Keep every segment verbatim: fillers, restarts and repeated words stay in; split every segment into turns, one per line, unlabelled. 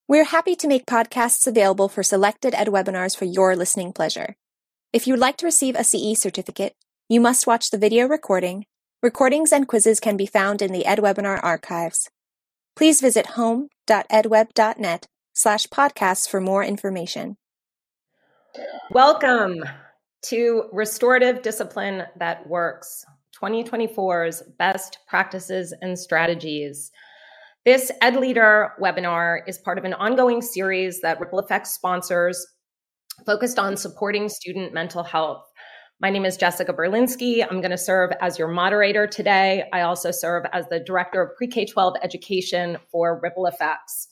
We're happy to make podcasts available for selected ed webinars for your listening pleasure. If you'd like to receive a C E certificate, you must watch the video recording. Recordings and quizzes can be found in the EdWebinar archives. Please visit home.edweb.net slash podcasts for more information.
Welcome to Restorative Discipline That Works, twenty twenty-four's Best Practices and Strategies. This EdLeader webinar is part of an ongoing series that Ripple Effects sponsors focused on supporting student mental health. My name is Jessica Berlinski. I'm going to serve as your moderator today. I also serve as the Director of Pre-K twelve Education for Ripple Effects.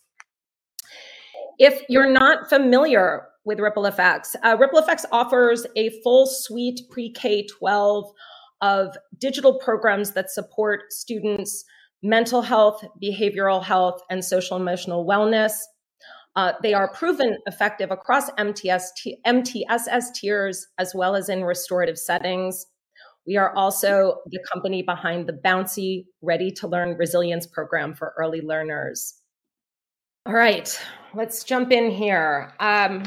If you're not familiar with Ripple Effects, uh, Ripple Effects offers a full suite Pre-K twelve of digital programs that support students' mental health, behavioral health, and social emotional wellness. Uh, they are proven effective across M T S T, M T S S tiers as well as in restorative settings. We are also the company behind the Bouncy Ready to Learn Resilience Program for early learners. All right, let's jump in here. Um,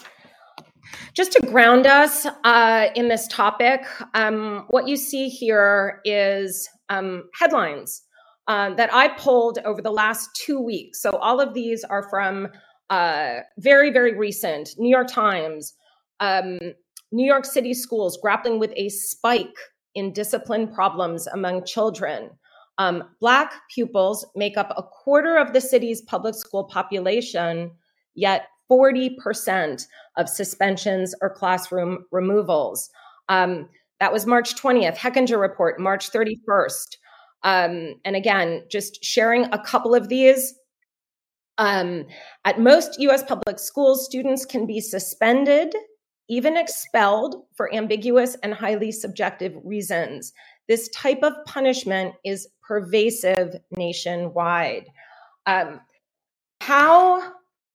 just to ground us uh, in this topic, um, what you see here is um, headlines uh, that I pulled over the last two weeks. So all of these are from Uh, very, very recent. New York Times, um, New York City schools grappling with a spike in discipline problems among children. Um, Black pupils make up a quarter of the city's public school population, yet forty percent of suspensions or classroom removals. Um, that was March twentieth, Hechinger report, March thirty-first. Um, and again, just sharing a couple of these. Um, at most U S public schools, students can be suspended, even expelled for ambiguous and highly subjective reasons. This type of punishment is pervasive nationwide. Um, how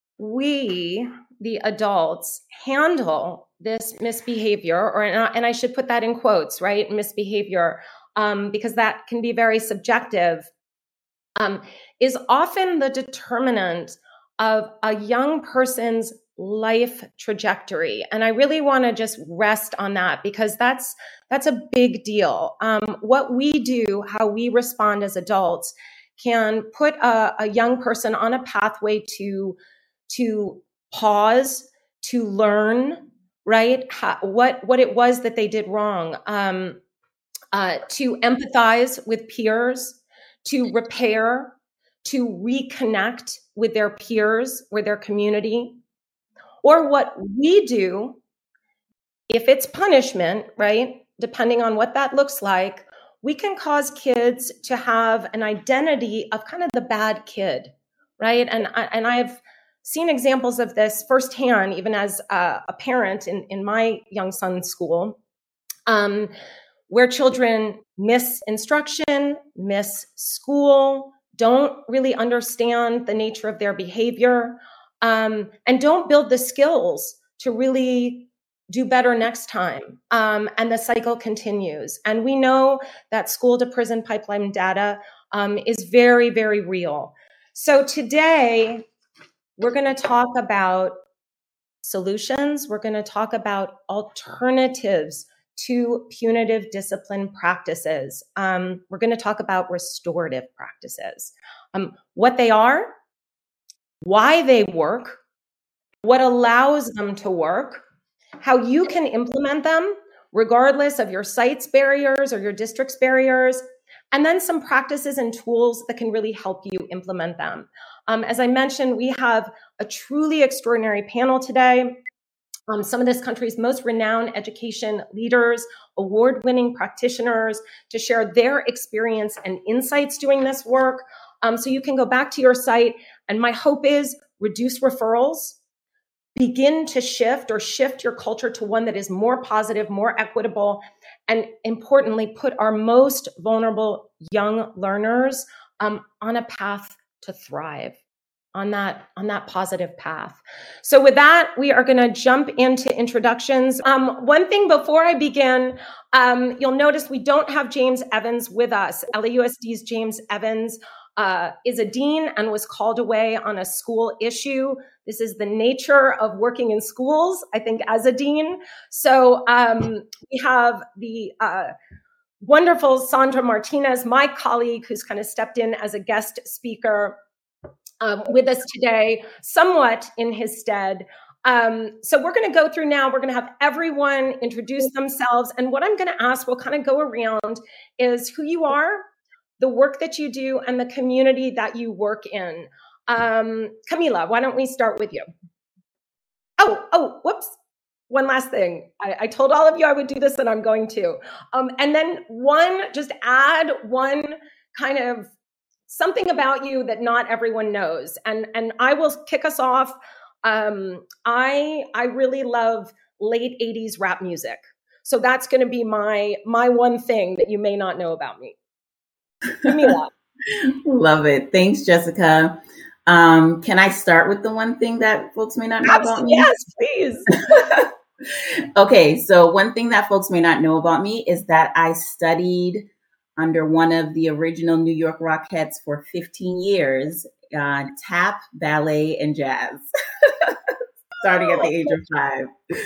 we, the adults, handle this misbehavior, or and I should put that in quotes, right? Misbehavior, um, because that can be very subjective. Um, is often the determinant of a young person's life trajectory. And I really want to just rest on that because that's that's a big deal. Um, what we do, how we respond as adults, can put a, a young person on a pathway to, to pause, to learn, right? How, what, what it was that they did wrong, um, uh, to empathize with peers, to repair, to reconnect with their peers, with their community. Or what we do, if it's punishment, right, depending on what that looks like, we can cause kids to have an identity of kind of the bad kid, right? And, and I've seen examples of this firsthand, even as a, a parent in, in my young son's school. Um, where children miss instruction, miss school, don't really understand the nature of their behavior, um, and don't build the skills to really do better next time. Um, and the cycle continues. And we know that school to prison pipeline data um, is very, very real. So today, we're going to talk about solutions. We're going to talk about alternatives to punitive discipline practices. Um, we're going to talk about restorative practices, um, what they are, why they work, what allows them to work, how you can implement them regardless of your site's barriers or your district's barriers, and then some practices and tools that can really help you implement them. Um, as I mentioned, we have a truly extraordinary panel today. Um, some of this country's most renowned education leaders, award-winning practitioners, to share their experience and insights doing this work. Um, so you can go back to your site, and my hope is reduce referrals, begin to shift or shift your culture to one that is more positive, more equitable, and importantly, put our most vulnerable young learners um, on a path to thrive. on that on that positive path. So with that, we are going to jump into introductions. Um, one thing before I begin, um, you'll notice we don't have James Evans with us. L A U S D's James Evans uh, is a dean and was called away on a school issue. This is the nature of working in schools, I think, as a dean. So um, we have the uh, wonderful Sandra Martinez, my colleague, who's kind of stepped in as a guest speaker um, with us today, somewhat in his stead. Um, so we're going to go through now. We're going to have everyone introduce themselves. And what I'm going to ask, we'll kind of go around, is who you are, the work that you do, and the community that you work in. Um, Camila, why don't we start with you? Oh, oh, whoops. One last thing. I, I told all of you I would do this, and I'm going to. Um, and then one, just add one kind of something about you that not everyone knows. And, and I will kick us off. Um, I I really love late eighties rap music. So that's going to be my my one thing that you may not know about me. Camila.
Love it. Thanks, Jessica. Um, can I start with the one thing that folks may not know about me?
Yes, please.
Okay, so one thing that folks may not know about me is that I studied under one of the original New York Rockettes for fifteen years, uh, tap, ballet, and jazz, starting at the age of five.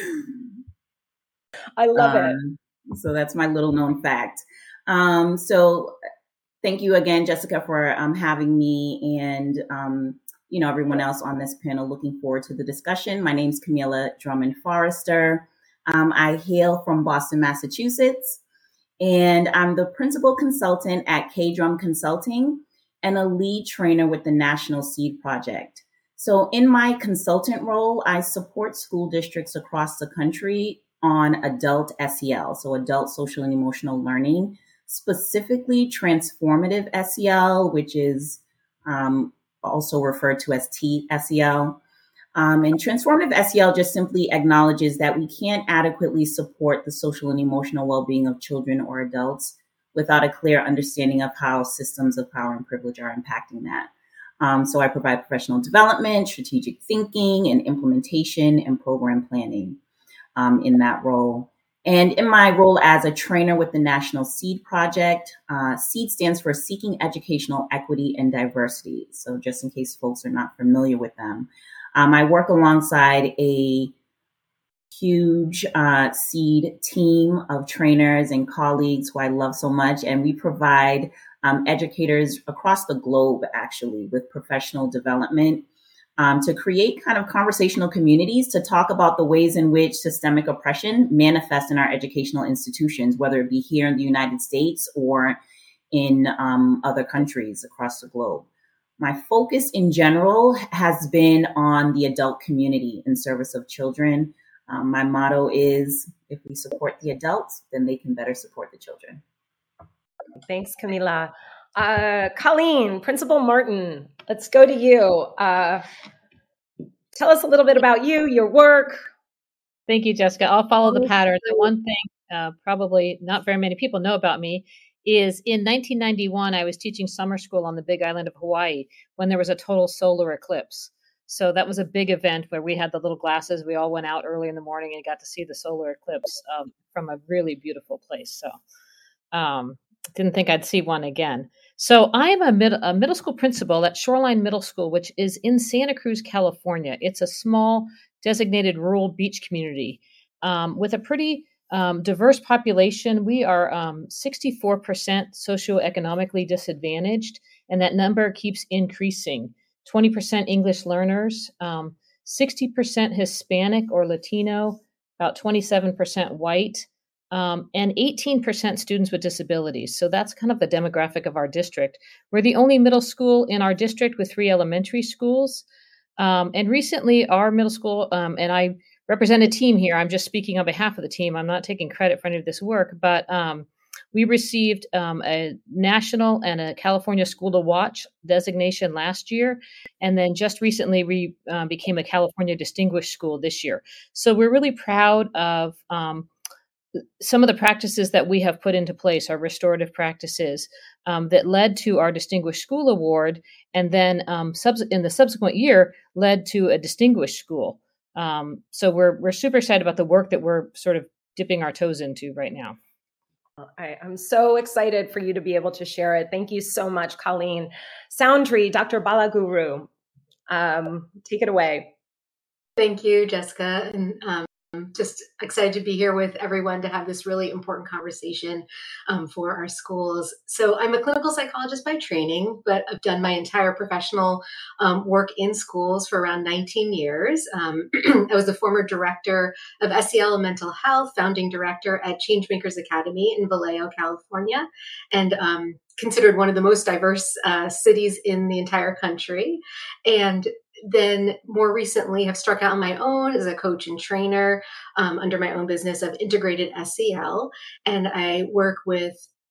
I love
um, it. So that's my little known fact. Um, so thank you again, Jessica, for um, having me, and um, you know, everyone else on this panel. Looking forward to the discussion. My name's Camila Drummond Forrester. Um, I hail from Boston, Massachusetts, and I'm the principal consultant at K-Drum Consulting and a lead trainer with the National Seed Project. So in my consultant role, I support school districts across the country on adult S E L, so adult social and emotional learning, specifically transformative S E L, which is um, also referred to as T S E L. Um, and transformative S E L just simply acknowledges that we can't adequately support the social and emotional well-being of children or adults without a clear understanding of how systems of power and privilege are impacting that. Um, so I provide professional development, strategic thinking, and implementation and program planning um, in that role. And in my role as a trainer with the National Seed Project, uh, SEED stands for Seeking Educational Equity and Diversity. So just in case folks are not familiar with them, um, I work alongside a huge uh, SEED team of trainers and colleagues who I love so much. And we provide um, educators across the globe, actually, with professional development um, to create kind of conversational communities to talk about the ways in which systemic oppression manifests in our educational institutions, whether it be here in the United States or in um, other countries across the globe. My focus in general has been on the adult community in service of children. Um, my motto is, if we support the adults, then they can better support the children.
Thanks, Camila. Uh, Colleen, Principal Martin, let's go to you. Uh, tell us a little bit about you, your work.
Thank you, Jessica. I'll follow the pattern. The one thing uh, probably not very many people know about me is in nineteen ninety-one, I was teaching summer school on the Big Island of Hawaii when there was a total solar eclipse. So that was a big event where we had the little glasses. We all went out early in the morning and got to see the solar eclipse um, from a really beautiful place. So um, didn't think I'd see one again. So I'm a, mid- a middle school principal at Shoreline Middle School, which is in Santa Cruz, California. It's a small designated rural beach community um, with a pretty um, diverse population. We are um, sixty-four percent socioeconomically disadvantaged, and that number keeps increasing. twenty percent English learners, um, sixty percent Hispanic or Latino, about twenty-seven percent white, um, and eighteen percent students with disabilities. So that's kind of the demographic of our district. We're the only middle school in our district with three elementary schools. Um, and recently our middle school, um, and I represent a team here. I'm just speaking on behalf of the team. I'm not taking credit for any of this work, but um, we received um, a national and a California School to Watch designation last year. And then just recently we uh, became a California Distinguished School this year. So we're really proud of um, some of the practices that we have put into place, our restorative practices um, that led to our Distinguished School Award. And then um, subs- in the subsequent year led to a Distinguished School. Um, so we're we're super excited about the work that we're sort of dipping our toes into right now.
I, I'm so excited for you to be able to share it. Thank you so much, Colleen. Soundry, Doctor Balaguru, um, take it away.
Thank you, Jessica. And um, just excited to be here with everyone to have this really important conversation um, for our schools. So I'm a clinical psychologist by training, but I've done my entire professional um, work in schools for around nineteen years. Um, I was the former director of S E L and mental health, founding director at Changemakers Academy in Vallejo, California, and um, considered one of the most diverse uh, cities in the entire country. And then more recently have struck out on my own as a coach and trainer um, under my own business of integrated S E L. And I work with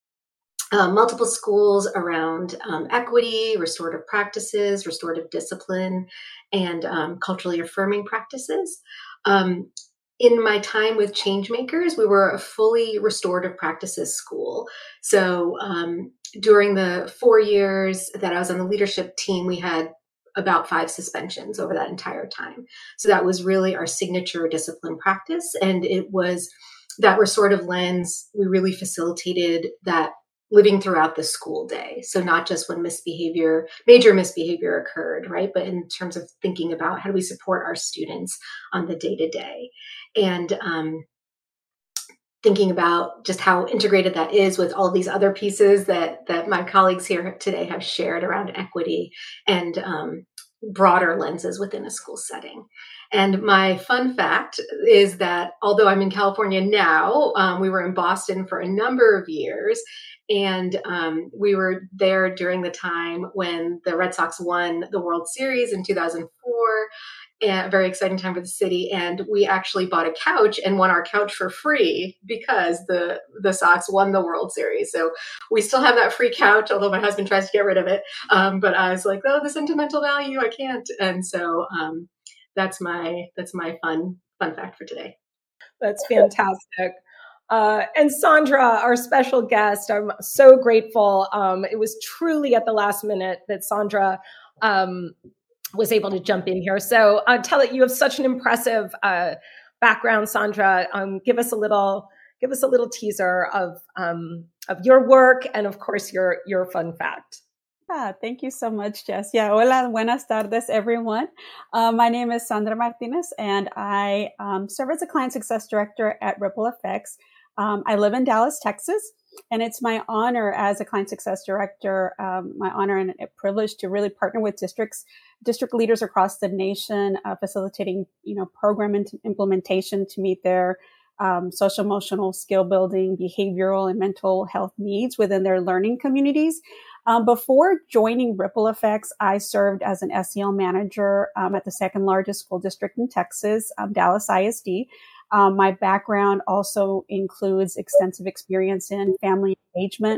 uh, multiple schools around um, equity, restorative practices, restorative discipline, and um, culturally affirming practices. Um, in my time with Changemakers, we were a fully restorative practices school. So um, during the four years that I was on the leadership team, we had about five suspensions over that entire time. So that was really our signature discipline practice. And it was that restorative lens. We really facilitated that living throughout the school day. So not just when misbehavior, major misbehavior occurred, right? But in terms of thinking about how do we support our students on the day to day. And um, thinking about just how integrated that is with all these other pieces that that my colleagues here today have shared around equity and um, broader lenses within a school setting. And my fun fact is that although I'm in California now, um, we were in Boston for a number of years. And um, we were there during the time when the Red Sox won the World Series in two thousand four. A very exciting time for the city. And we actually bought a couch and won our couch for free because the, the Sox won the World Series. So we still have that free couch, although my husband tries to get rid of it. Um, but I was like, oh, the sentimental value, I can't. And so um, that's my, that's my fun, fun fact for today.
That's fantastic. Uh, and Sandra, our special guest, I'm so grateful. Um, it was truly at the last minute that Sandra um, was able to jump in here. So uh, tell it, you have such an impressive uh, background, Sandra. Um, give us a little, give us a little teaser of um, of your work and of course your your fun fact.
Ah, thank you so much, Jess. Yeah, hola, buenas tardes, everyone. Uh, my name is Sandra Martinez, and I um, serve as a client success director at Ripple Effects. Um, I live in Dallas, Texas. And it's my honor as a client success director, um, my honor and a privilege to really partner with districts, district leaders across the nation, uh, facilitating, you know, program implementation to meet their um, social emotional skill building, behavioral and mental health needs within their learning communities. Um, before joining Ripple Effects, I served as an S E L manager um, at the second largest school district in Texas, um, Dallas I S D. Um, my background also includes extensive experience in family engagement,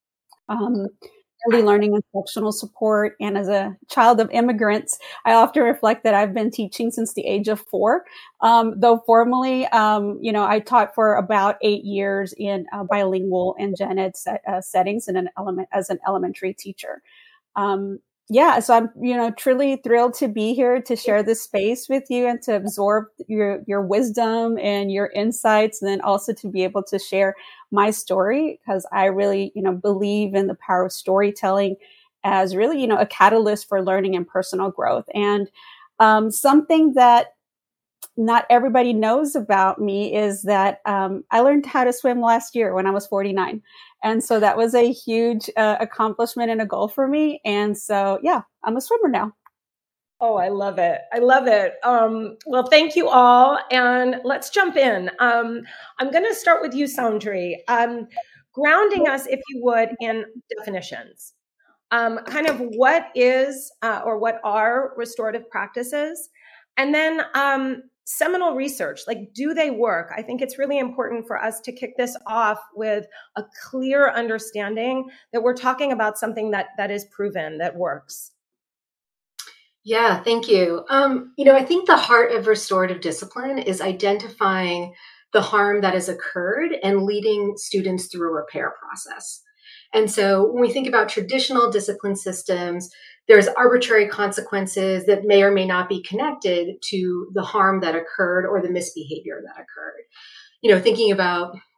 um, early learning instructional support. And as a child of immigrants, I often reflect that I've been teaching since the age of four. Um, though formally, um, you know, I taught for about eight years in uh, bilingual and gen ed set, uh, settings in an element as an elementary teacher. Um, Yeah, so I'm, you know, truly thrilled to be here to share this space with you and to absorb your, your wisdom and your insights, and then also to be able to share my story, because I really, you know, believe in the power of storytelling as really, you know, a catalyst for learning and personal growth. And um, something that not everybody knows about me is that um, I learned how to swim last year when I was forty-nine. And so that was a huge uh, accomplishment and a goal for me. And so, yeah, I'm a swimmer now.
Oh, I love it. I love it. Um, well, thank you all. And let's jump in. Um, I'm going to start with you, Soundry. Um, grounding us, if you would, in definitions. Um, kind of what is uh, or what are restorative practices? And then um, seminal research, like, do they work? I think it's really important for us to kick this off with a clear understanding that we're talking about something that that is proven, that works.
Yeah, thank you. Um, you know, I think the heart of restorative discipline is identifying the harm that has occurred and leading students through a repair process. And so when we think about traditional discipline systems, there's arbitrary consequences that may or may not be connected to the harm that occurred or the misbehavior that occurred. You know, thinking about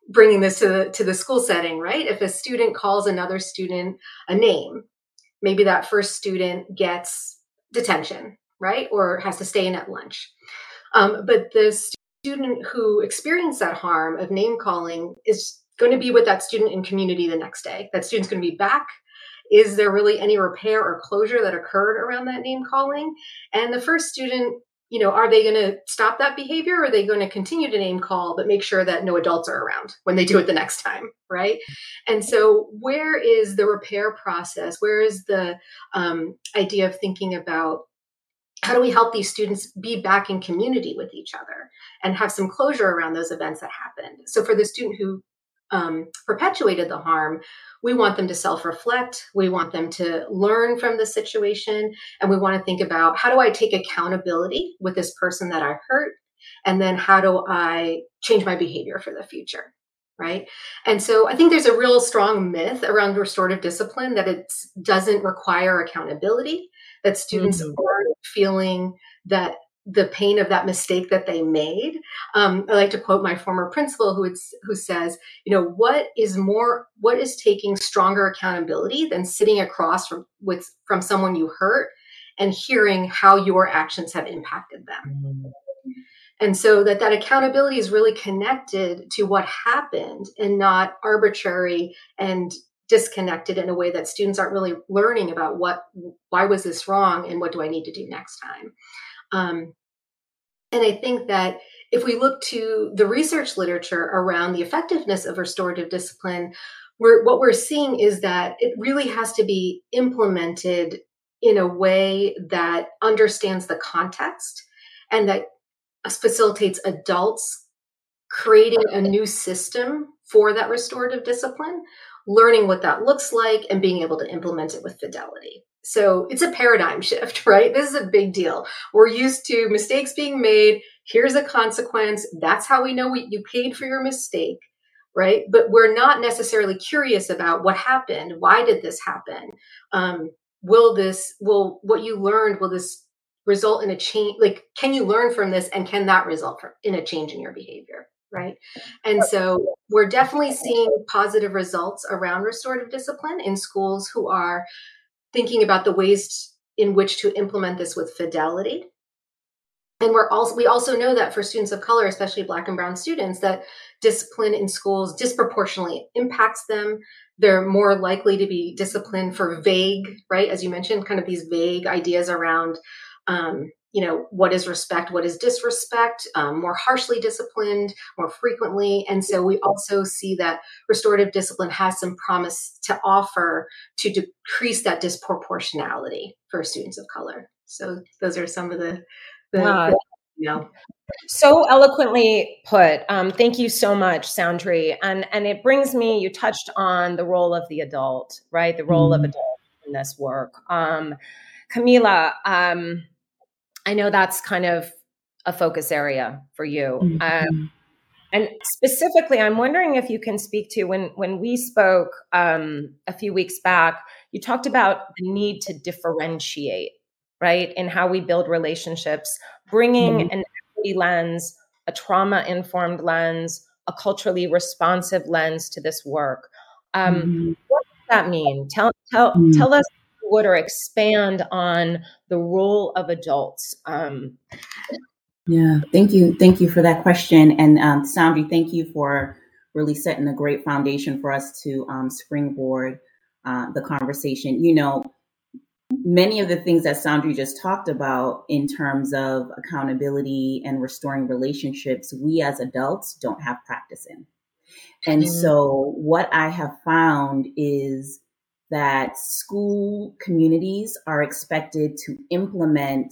bringing this to the, to the school setting, right? If a student calls another student a name, maybe that first student gets detention, right? Or has to stay in at lunch. Um, but the student who experienced that harm of name calling is going to be with that student in community the next day. That student's going to be back. Is there really any repair or closure that occurred around that name calling? And the first student, you know, are they going to stop that behavior, or are they going to continue to name call, but make sure that no adults are around when they do it the next time, right? And so where is the repair process? Where is the um, idea of thinking about how do we help these students be back in community with each other and have some closure around those events that happened? So for the student who um, perpetuated the harm, we want them to self-reflect. We want them to learn from the situation. And we want to think about, how do I take accountability with this person that I hurt? And then how do I change my behavior for the future? Right. And so I think there's a real strong myth around restorative discipline that it doesn't require accountability, that students mm-hmm. aren't feeling that the pain of that mistake that they made. Um, I like to quote my former principal who it's, who says, you know, what is more, what is taking stronger accountability than sitting across from with from someone you hurt and hearing how your actions have impacted them. Mm-hmm. And so that that accountability is really connected to what happened and not arbitrary and disconnected in a way that students aren't really learning about what, why was this wrong and what do I need to do next time? Um, and I think that if we look to the research literature around the effectiveness of restorative discipline, we're, what we're seeing is that it really has to be implemented in a way that understands the context and that facilitates adults creating a new system for that restorative discipline, learning what that looks like, and being able to implement it with fidelity. So it's a paradigm shift, right? This is a big deal. We're used to mistakes being made. Here's a consequence. That's how we know we, you paid for your mistake, right? But we're not necessarily curious about what happened. Why did this happen? Um, will this, will what you learned, will this result in a change? Like, can you learn from this, and can that result in a change in your behavior, right? And so we're definitely seeing positive results around restorative discipline in schools who are thinking about the ways in which to implement this with fidelity. And we're also, we also know that for students of color, especially Black and Brown students, that discipline in schools disproportionately impacts them. They're more likely to be disciplined for vague, right? As you mentioned, kind of these vague ideas around Um, you know, what is respect, what is disrespect, um, more harshly disciplined, more frequently. And so we also see that restorative discipline has some promise to offer to decrease that disproportionality for students of color. So those are some of the, the,
wow.
the you know.
So eloquently put. Um, thank you so much, Soundry. And, and it brings me, you touched on the role of the adult, right? The role mm-hmm. of adult in this work. Um, Camila, um, I know that's kind of a focus area for you. Mm-hmm. Um, and specifically, I'm wondering if you can speak to, when, when we spoke um, a few weeks back, you talked about the need to differentiate, right, in how we build relationships, bringing mm-hmm. an equity lens, a trauma-informed lens, a culturally responsive lens to this work. Um, mm-hmm. What does that mean? Tell, tell, mm-hmm. tell us would or expand on the role of adults. Um,
yeah, thank you. Thank you for that question. And um, Soundry, thank you for really setting a great foundation for us to um, springboard uh, the conversation. You know, many of the things that Soundry just talked about in terms of accountability and restoring relationships, we as adults don't have practice in. And mm-hmm. so what I have found is that school communities are expected to implement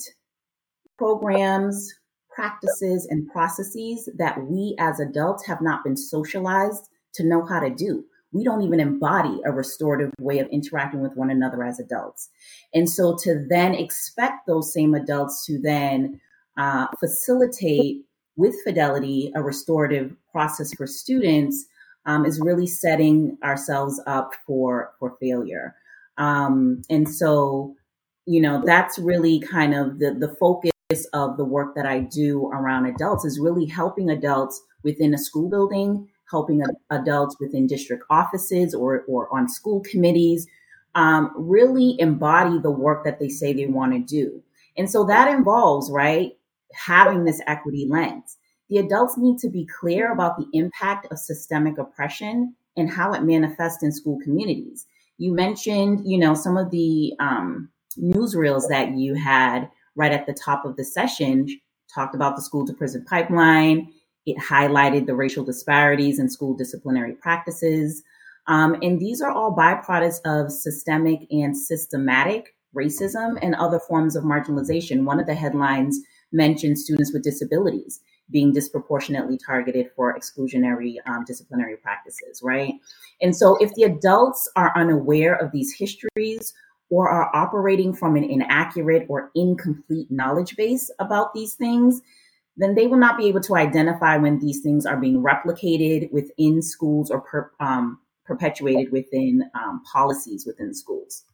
programs, practices, and processes that we as adults have not been socialized to know how to do. We don't even embody a restorative way of interacting with one another as adults. And so to then expect those same adults to then uh, facilitate with fidelity a restorative process for students Um, is really setting ourselves up for for failure. Um, and so, you know, that's really kind of the, the focus of the work that I do around adults, is really helping adults within a school building helping adults within district offices or, or on school committees um, really embody the work that they say they want to do. And so that involves, right, having this equity lens. The adults need to be clear about the impact of systemic oppression and how it manifests in school communities. You mentioned, you know, some of the um, newsreels that you had right at the top of the session talked about the school to prison pipeline. It highlighted the racial disparities in school disciplinary practices. Um, and these are all byproducts of systemic and systematic racism and other forms of marginalization. One of the headlines mentioned students with disabilities being disproportionately targeted for exclusionary um, disciplinary practices, right? And so if the adults are unaware of these histories or are operating from an inaccurate or incomplete knowledge base about these things, then they will not be able to identify when these things are being replicated within schools or per, um, perpetuated within um, policies within schools.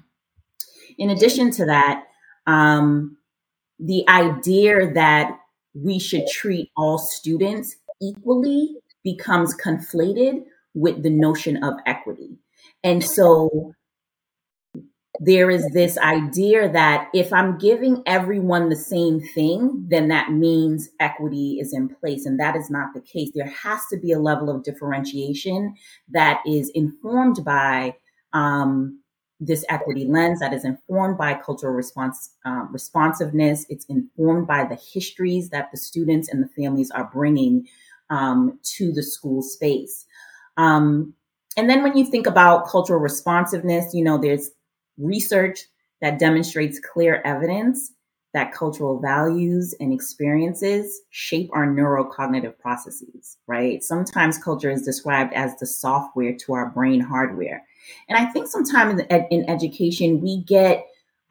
In addition to that, um, the idea that we should treat all students equally becomes conflated with the notion of equity. And so there is this idea that if I'm giving everyone the same thing, then that means equity is in place. And that is not the case. There has to be a level of differentiation that is informed by um, this equity lens, that is informed by cultural response, um, responsiveness. It's informed by the histories that the students and the families are bringing um, to the school space. Um, and then when you think about cultural responsiveness, you know, there's research that demonstrates clear evidence that cultural values and experiences shape our neurocognitive processes, right? Sometimes culture is described as the software to our brain hardware. And I think sometimes in, in education, we get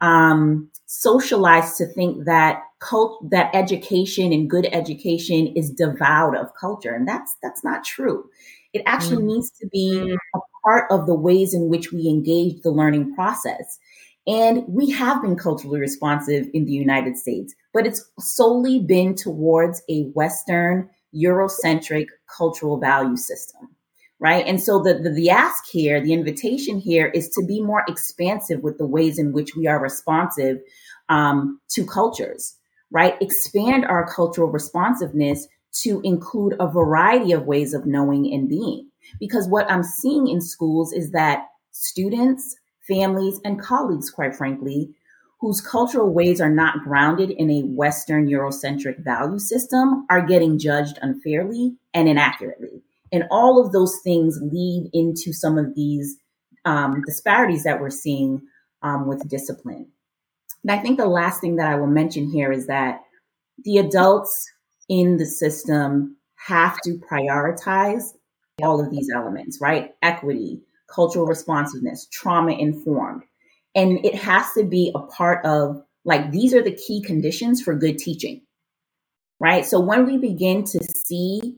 um, socialized to think that cult, that education and good education is devoid of culture. And that's that's not true. It actually mm. needs to be a part of the ways in which we engage the learning process. And we have been culturally responsive in the United States, but it's solely been towards a Western, Eurocentric cultural value system, right? And so the, the, the ask here, the invitation here is to be more expansive with the ways in which we are responsive um, to cultures, right? Expand our cultural responsiveness to include a variety of ways of knowing and being. Because what I'm seeing in schools is that students, families, and colleagues, quite frankly, whose cultural ways are not grounded in a Western Eurocentric value system are getting judged unfairly and inaccurately. And all of those things lead into some of these um, disparities that we're seeing um, with discipline. And I think the last thing that I will mention here is that the adults in the system have to prioritize all of these elements, right? Equity, cultural responsiveness, trauma-informed. And it has to be a part of, like, these are the key conditions for good teaching, right? So when we begin to see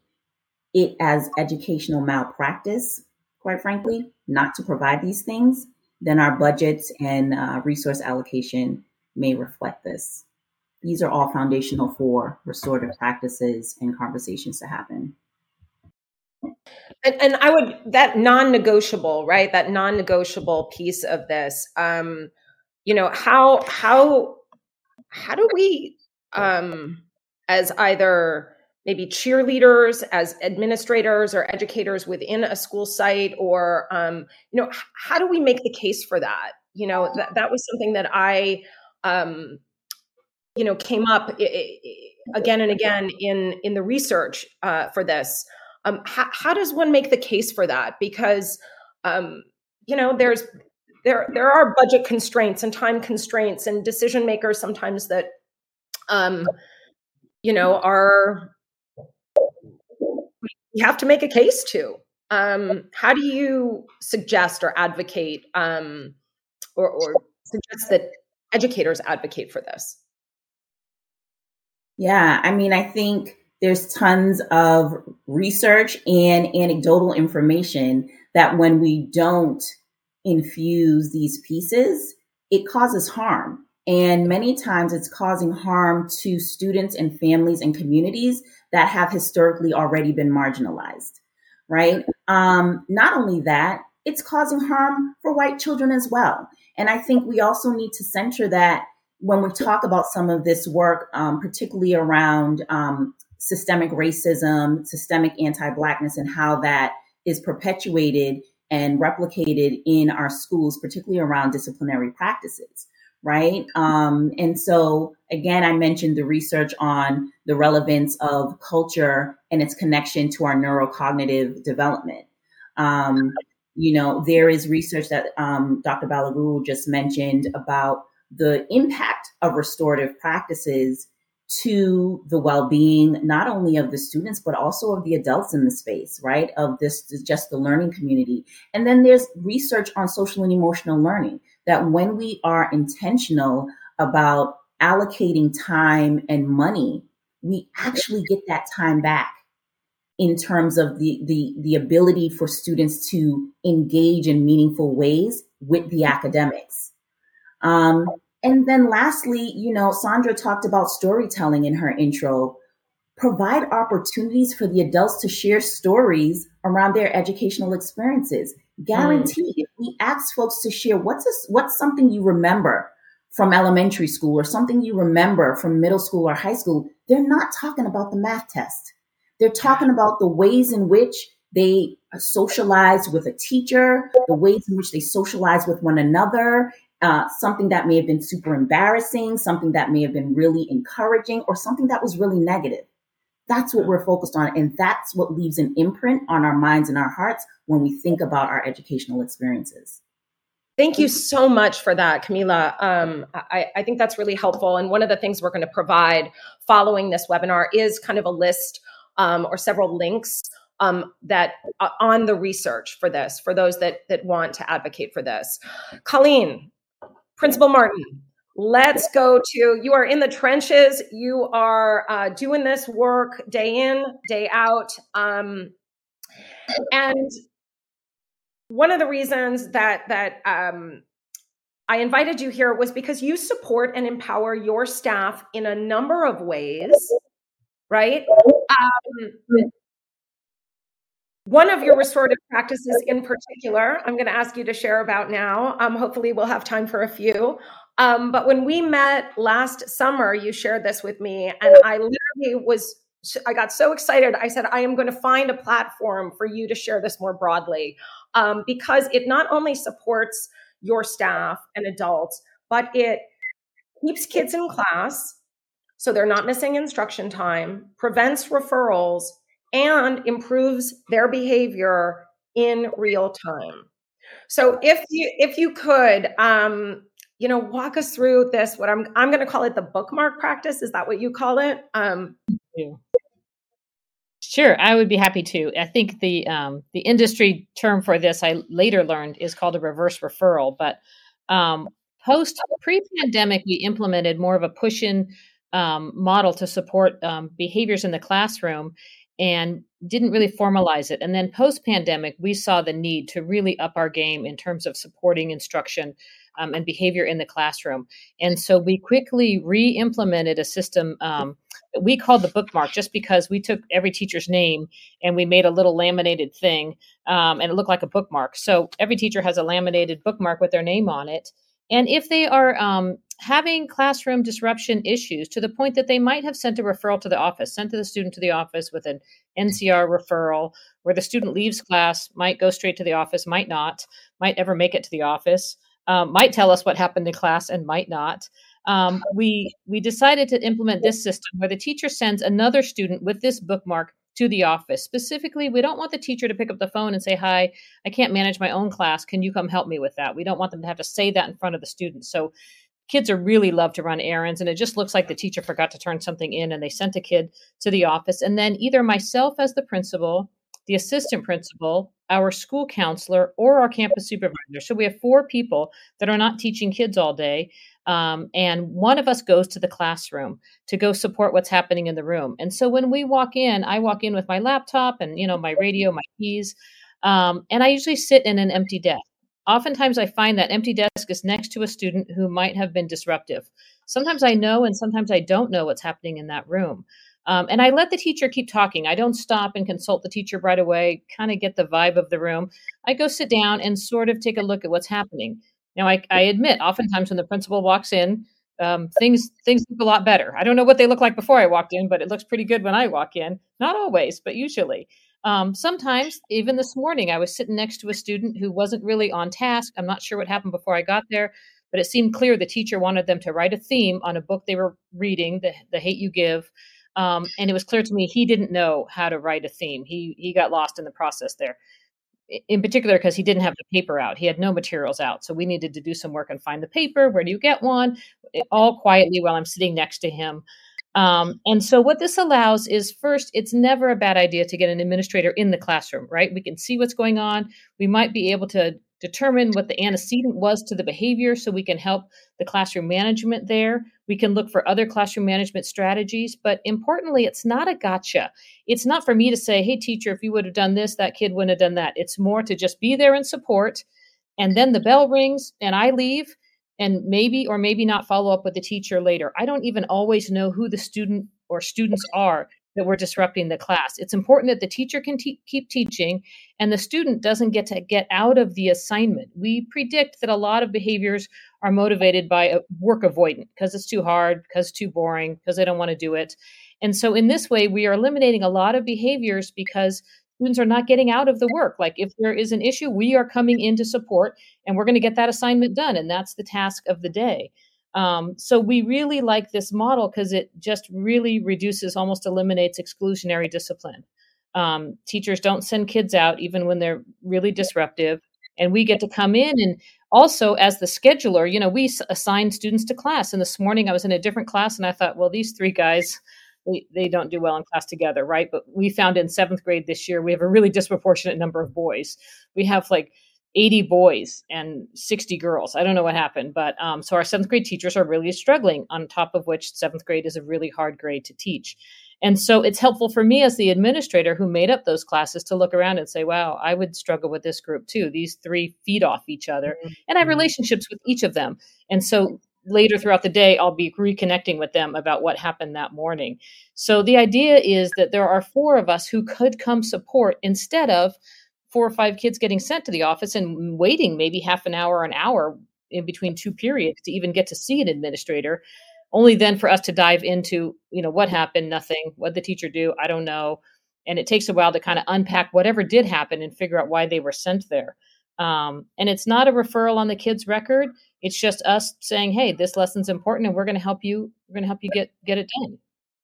it as educational malpractice, quite frankly, not to provide these things, then our budgets and uh, resource allocation may reflect this. These are all foundational for restorative practices and conversations to happen.
And, and I would, that non-negotiable, right? That non-negotiable piece of this, um, you know, how, how, how do we, um, as either maybe cheerleaders, as administrators or educators within a school site, or, um, you know, how do we make the case for that? You know, that, that was something that I, um, you know, came up again and again in, in the research uh, for this. Um, how, how does one make the case for that? Because, um, you know, there's there there are budget constraints and time constraints and decision makers sometimes that, um, you know, are we have to make a case to. Um, how do you suggest or advocate um, or, or suggest that educators advocate for this?
Yeah, I mean, I think there's tons of research and anecdotal information that when we don't infuse these pieces, it causes harm. And many times it's causing harm to students and families and communities that have historically already been marginalized, right? Um, not only that, it's causing harm for white children as well. And I think we also need to center that when we talk about some of this work, um, particularly around um, systemic racism, systemic anti-Blackness, and how that is perpetuated and replicated in our schools, particularly around disciplinary practices, right? Um, and so, again, I mentioned the research on the relevance of culture and its connection to our neurocognitive development. Um, you know, there is research that um, Doctor Balaguru just mentioned about the impact of restorative practices to the well-being, not only of the students, but also of the adults in the space, right? Of this, just the learning community. And then there's research on social and emotional learning, that when we are intentional about allocating time and money, we actually get that time back in terms of the, the, the ability for students to engage in meaningful ways with the academics. Um, and then lastly, you know, Sandra talked about storytelling in her intro. Provide opportunities for the adults to share stories around their educational experiences. Guaranteed, mm. if we ask folks to share what's a, what's something you remember from elementary school or something you remember from middle school or high school, they're not talking about the math test. They're talking about the ways in which they socialize with a teacher, the ways in which they socialize with one another, uh, something that may have been super embarrassing, something that may have been really encouraging, or something that was really negative. That's what we're focused on. And that's what leaves an imprint on our minds and our hearts when we think about our educational experiences.
Thank you so much for that, Camila. Um, I, I think that's really helpful. And one of the things we're going to provide following this webinar is kind of a list um, or several links um, that uh, on the research for this, for those that that want to advocate for this. Colleen, Principal Martin, let's go to, you are in the trenches. You are uh, doing this work day in, day out. Um, and one of the reasons that that um, I invited you here was because you support and empower your staff in a number of ways, right? Um, one of your restorative practices in particular, I'm going to ask you to share about now. Um, hopefully we'll have time for a few. Um, but when we met last summer, you shared this with me, and I literally was, I got so excited. I said, I am going to find a platform for you to share this more broadly, um, because it not only supports your staff and adults, but it keeps kids in class so they're not missing instruction time, prevents referrals, and improves their behavior in real time. So if you if you could, um, you know, walk us through this, what I'm I'm going to call it the bookmark practice. Is that what you call it? Um,
yeah. Sure, I would be happy to. I think the um, the industry term for this I later learned is called a reverse referral. But um, post pre-pandemic, we implemented more of a push-in um, model to support um, behaviors in the classroom, and didn't really formalize it. And then post-pandemic, we saw the need to really up our game in terms of supporting instruction um, and behavior in the classroom. And so we quickly re-implemented a system um, that we called the bookmark, just because we took every teacher's name and we made a little laminated thing, um, and it looked like a bookmark. So every teacher has a laminated bookmark with their name on it. And if they are um, having classroom disruption issues to the point that they might have sent a referral to the office, sent to the student to the office with an N C R referral, where the student leaves class, might go straight to the office, might not, might never make it to the office, um, might tell us what happened in class and might not. Um, we we decided to implement this system where the teacher sends another student with this bookmark to the office. Specifically, we don't want the teacher to pick up the phone and say, hi, I can't manage my own class. Can you come help me with that? We don't want them to have to say that in front of the students. So kids are really love to run errands, and it just looks like the teacher forgot to turn something in and they sent a kid to the office. And then either myself as the principal, the assistant principal, our school counselor, or our campus supervisor. So we have four people that are not teaching kids all day. Um, and one of us goes to the classroom to go support what's happening in the room. And so when we walk in, I walk in with my laptop and, you know, my radio, my keys, um, and I usually sit in an empty desk. Oftentimes I find that empty desk is next to a student who might have been disruptive. Sometimes I know, and sometimes I don't know what's happening in that room. Um, and I let the teacher keep talking. I don't stop and consult the teacher right away, kind of get the vibe of the room. I go sit down and sort of take a look at what's happening. Now, I, I admit, oftentimes when the principal walks in, um, things things look a lot better. I don't know what they look like before I walked in, but it looks pretty good when I walk in. Not always, but usually. Um, sometimes, even this morning, I was sitting next to a student who wasn't really on task. I'm not sure what happened before I got there, but it seemed clear the teacher wanted them to write a theme on a book they were reading, The, the Hate U Give. Um, and it was clear to me he didn't know how to write a theme. He he got lost in the process there, in particular because he didn't have the paper out. He had no materials out. So we needed to do some work and find the paper. Where do you get one? All quietly while I'm sitting next to him. Um, and so what this allows is, first, it's never a bad idea to get an administrator in the classroom, right? We can see what's going on. We might be able to determine what the antecedent was to the behavior so we can help the classroom management there. We can look for other classroom management strategies. But importantly, it's not a gotcha. It's not for me to say, hey, teacher, if you would have done this, that kid wouldn't have done that. It's more to just be there and support. And then the bell rings and I leave, and maybe or maybe not follow up with the teacher later. I don't even always know who the student or students are that we're disrupting the class. It's important that the teacher can te- keep teaching and the student doesn't get to get out of the assignment. We predict that a lot of behaviors are motivated by a work avoidant because it's too hard, because it's too boring, because they don't want to do it. And so in this way, we are eliminating a lot of behaviors because students are not getting out of the work. Like if there is an issue, we are coming in to support and we're going to get that assignment done. And that's the task of the day. Um, so we really like this model because it just really reduces, almost eliminates exclusionary discipline. Um, teachers don't send kids out even when they're really disruptive. And we get to come in and also as the scheduler, you know, we assign students to class. And this morning I was in a different class and I thought, well, these three guys, They, they don't do well in class together, right? But we found in seventh grade this year, we have a really disproportionate number of boys. We have like eighty boys and sixty girls. I don't know what happened, but um, so our seventh grade teachers are really struggling, on top of which seventh grade is a really hard grade to teach. And so it's helpful for me as the administrator who made up those classes to look around and say, wow, I would struggle with this group too. These three feed off each other and I have relationships with each of them. And so later throughout the day, I'll be reconnecting with them about what happened that morning. So the idea is that there are four of us who could come support instead of four or five kids getting sent to the office and waiting maybe half an hour or an hour in between two periods to even get to see an administrator, only then for us to dive into, you know, what happened, nothing, what did the teacher do, I don't know. And it takes a while to kind of unpack whatever did happen and figure out why they were sent there. Um, and it's not a referral on the kid's record. It's just us saying, hey, this lesson's important and we're going to help you. We're going to help you get, get it done.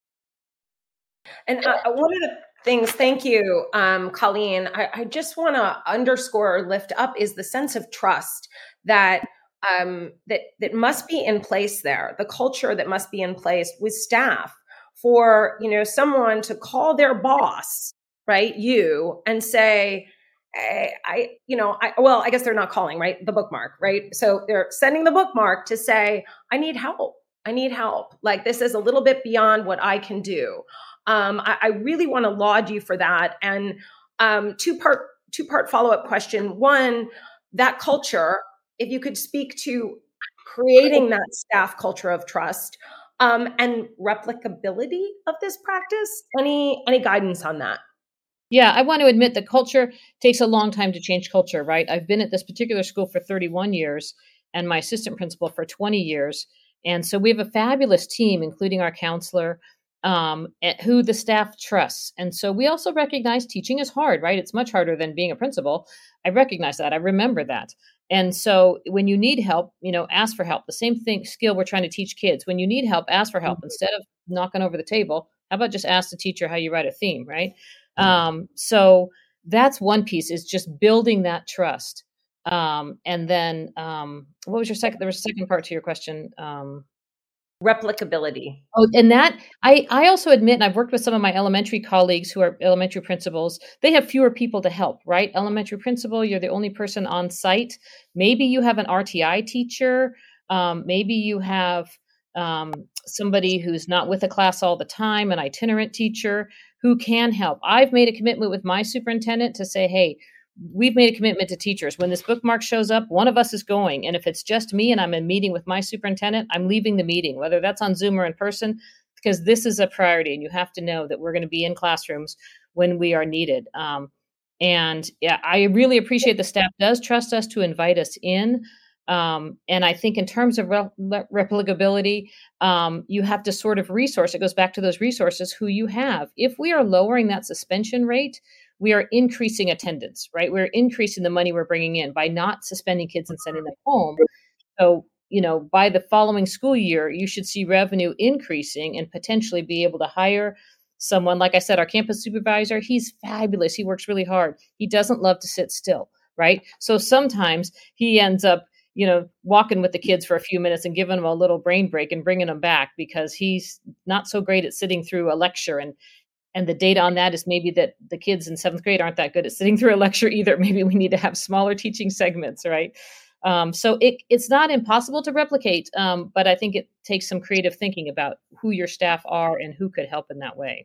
And uh, one of the things, thank you, um, Colleen, I, I just want to underscore or lift up is the sense of trust that um, that that must be in place there, the culture that must be in place with staff for, you know, someone to call their boss, right, you, and say, I, I, you know, I, well, I guess they're not calling, right? The bookmark, right? So they're sending the bookmark to say, I need help. I need help. Like this is a little bit beyond what I can do. Um, I, I really want to laud you for that. And um, two part, two part follow-up question. One, that culture, if you could speak to creating that staff culture of trust um, and replicability of this practice, any, any guidance on that?
Yeah, I want to admit that culture takes a long time to change culture, right? I've been at this particular school for thirty-one years and my assistant principal for twenty years. And so we have a fabulous team, including our counselor, um, who the staff trusts. And so we also recognize teaching is hard, right? It's much harder than being a principal. I recognize that. I remember that. And so when you need help, you know, ask for help. The same thing, skill we're trying to teach kids. When you need help, ask for help. Mm-hmm. Instead of knocking over the table, how about just ask the teacher how you write a theme, right? Um, so that's one piece, is just building that trust. Um, and then, um, what was your second, there was a second part to your question. Um,
replicability.
Oh, and that I, I also admit, and I've worked with some of my elementary colleagues who are elementary principals, they have fewer people to help, right? Elementary principal, you're the only person on site. Maybe you have an R T I teacher. Um, maybe you have, um, somebody who's not with a class all the time, an itinerant teacher who can help. I've made a commitment with my superintendent to say, hey, we've made a commitment to teachers. When this bookmark shows up, one of us is going. And if it's just me and I'm in a meeting with my superintendent, I'm leaving the meeting, whether that's on Zoom or in person, because this is a priority. And you have to know that we're going to be in classrooms when we are needed. Um, and yeah, I really appreciate the staff does trust us to invite us in. Um, and I think in terms of re- replicability, um, you have to sort of resource. It goes back to those resources who you have. If we are lowering that suspension rate, we are increasing attendance, right? We're increasing the money we're bringing in by not suspending kids and sending them home. So, you know, by the following school year, you should see revenue increasing and potentially be able to hire someone. Like I said, our campus supervisor, he's fabulous. He works really hard. He doesn't love to sit still, right? So sometimes he ends up, you know, walking with the kids for a few minutes and giving them a little brain break and bringing them back because he's not so great at sitting through a lecture. And And the data on that is maybe that the kids in seventh grade aren't that good at sitting through a lecture either. Maybe we need to have smaller teaching segments, right? Um, so it, it's not impossible to replicate, um, but I think it takes some creative thinking about who your staff are and who could help in that way.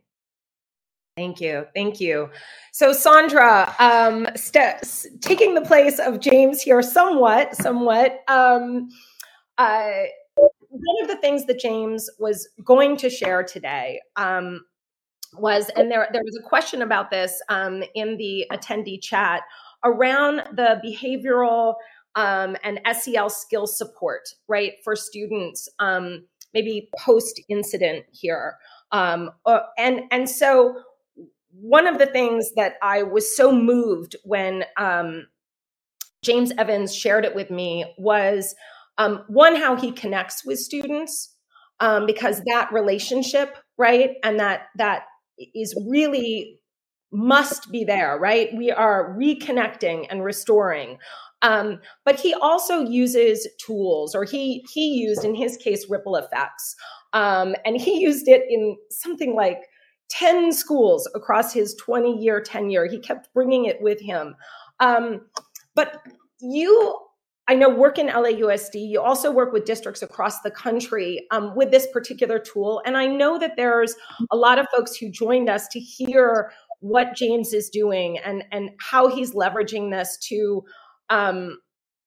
Thank you. Thank you. So Sandra, um, st- taking the place of James here somewhat, somewhat, um, uh, one of the things that James was going to share today um, was, and there, there was a question about this um, in the attendee chat around the behavioral um, and S E L skill support, right, for students, um, maybe post-incident here. Um, uh, and, and so one of the things that I was so moved when um, James Evans shared it with me was, um, one, how he connects with students, um, because that relationship, right, and that that is really must be there, right? We are reconnecting and restoring. Um, but he also uses tools, or he he used, in his case, ripple effects. Um, and he used it in something like ten schools across his twenty-year tenure. He kept bringing it with him. Um, but you, I know, work in L A U S D. You also work with districts across the country um, with this particular tool. And I know that there's a lot of folks who joined us to hear what James is doing and, and how he's leveraging this to um,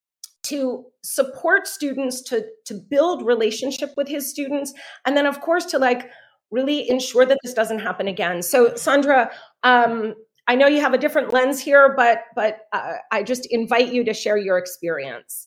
to support students, to, to build relationship with his students, and then, of course, to like really ensure that this doesn't happen again. So, Sandra, um, I know you have a different lens here, but but uh, I just invite you to share your experience.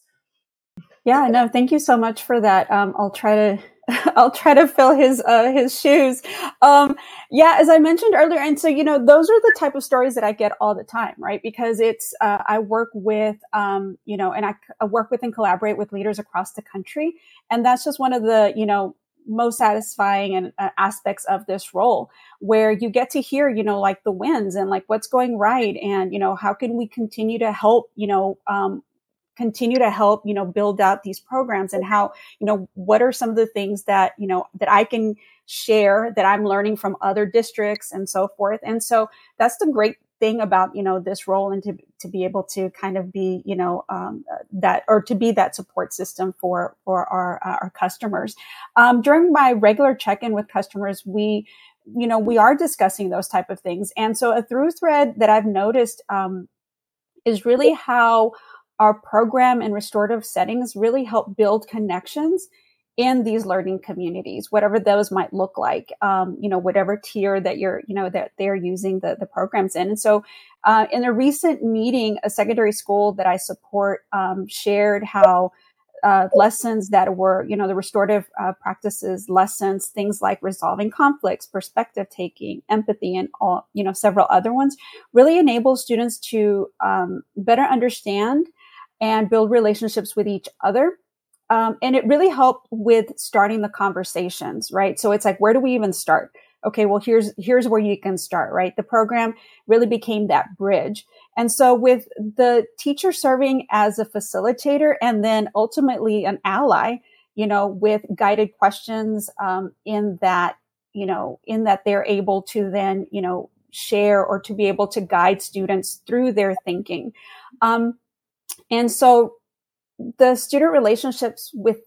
Yeah, no, thank you so much for that. Um, I'll try to I'll try to fill his uh, his shoes. Um, yeah, as I mentioned earlier, and so you know, those are the type of stories that I get all the time, right? Because it's uh, I work with um, you know, and I, I work with and collaborate with leaders across the country, and that's just one of the you know. most satisfying and uh, aspects of this role, where you get to hear, you know, like the wins and like what's going right. And, you know, how can we continue to help, you know, um, continue to help, you know, build out these programs, and how, you know, what are some of the things that, you know, that I can share that I'm learning from other districts and so forth. And so that's the great thing about, you know, this role, and to, to be able to kind of be, you know, um, that, or to be that support system for, for our, uh, our customers. Um, during my regular check-in with customers, we, you know, we are discussing those type of things. And so a through thread that I've noticed, um, is really how our program and restorative settings really help build connections in these learning communities, whatever those might look like, um, you know, whatever tier that you're, you know, that they're using the, the programs in. And so uh, in a recent meeting, a secondary school that I support um, shared how uh, lessons that were, you know, the restorative uh, practices lessons, things like resolving conflicts, perspective taking, empathy, and all, you know, several other ones, really enable students to um, better understand and build relationships with each other. Um, and it really helped with starting the conversations, right? So it's like, where do we even start? Okay, well, here's, here's where you can start, right? The program really became that bridge. And so with the teacher serving as a facilitator and then ultimately an ally, you know, with guided questions, um, in that, you know, in that they're able to then, you know, share or to be able to guide students through their thinking. Um, and so the student relationships with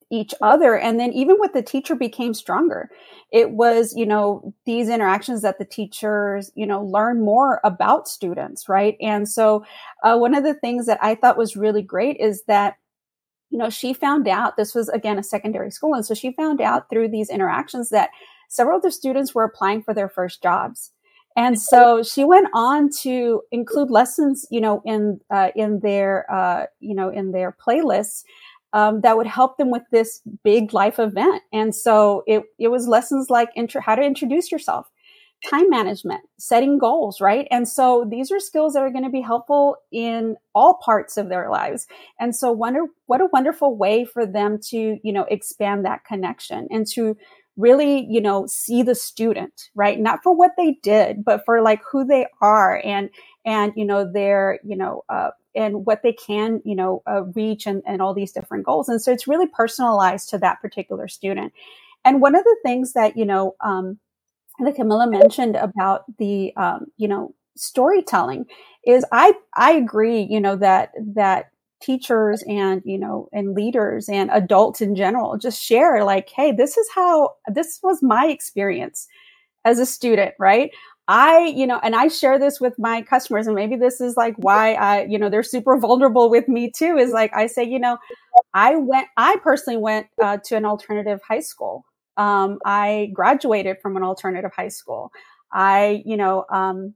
each other. And then even with the teacher became stronger. It was, you know, these interactions that the teachers, you know, learn more about students, right? And so uh, one of the things that I thought was really great is that, you know, she found out, this was again a secondary school. And so she found out through these interactions that several of the students were applying for their first jobs. And so she went on to include lessons, you know, in, uh, in their, uh, you know, in their playlists, um, that would help them with this big life event. And so it, it was lessons like intro, how to introduce yourself, time management, setting goals, right? And so these are skills that are going to be helpful in all parts of their lives. And so wonder, what a wonderful way for them to, you know, expand that connection and to really, you know, see the student, right? Not for what they did, but for like who they are and, and, you know, their, you know, uh, and what they can, you know, uh, reach and, and all these different goals. And so it's really personalized to that particular student. And one of the things that, you know, um, that Camilla mentioned about the, um, you know, storytelling is I, I agree, you know, that, that teachers and, you know, and leaders and adults in general just share like, hey, this is how, this was my experience as a student, right? I, you know, and I share this with my customers, and maybe this is like why I, you know, they're super vulnerable with me too, is like, I say, you know, I went, I personally went uh, to an alternative high school. Um, I graduated from an alternative high school. I, you know, um,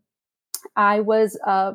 I was, uh,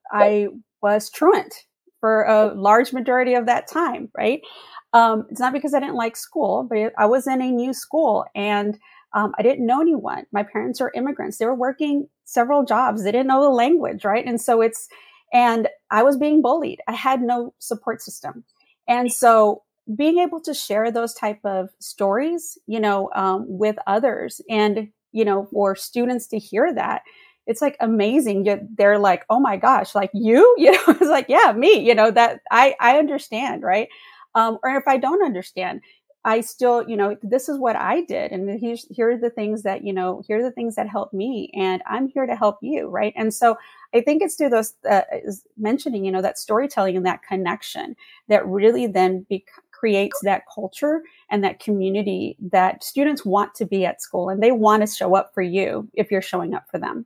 I was truant for a large majority of that time, right? Um, it's not because I didn't like school, but I was in a new school and um, I didn't know anyone. My parents are immigrants. They were working several jobs. They didn't know the language, right? And so it's, and I was being bullied. I had no support system. And so being able to share those type of stories, you know, um, with others and, you know, for students to hear that, it's like amazing. They're like, oh my gosh, like you, you know, it's like, yeah, me, you know, that I, I understand. Right. Um, or if I don't understand, I still, you know, this is what I did. And here's, here are the things that, you know, here are the things that helped me and I'm here to help you. Right. And so I think it's through those, uh, is mentioning, you know, that storytelling and that connection that really then be, creates that culture and that community that students want to be at school and they want to show up for you if you're showing up for them.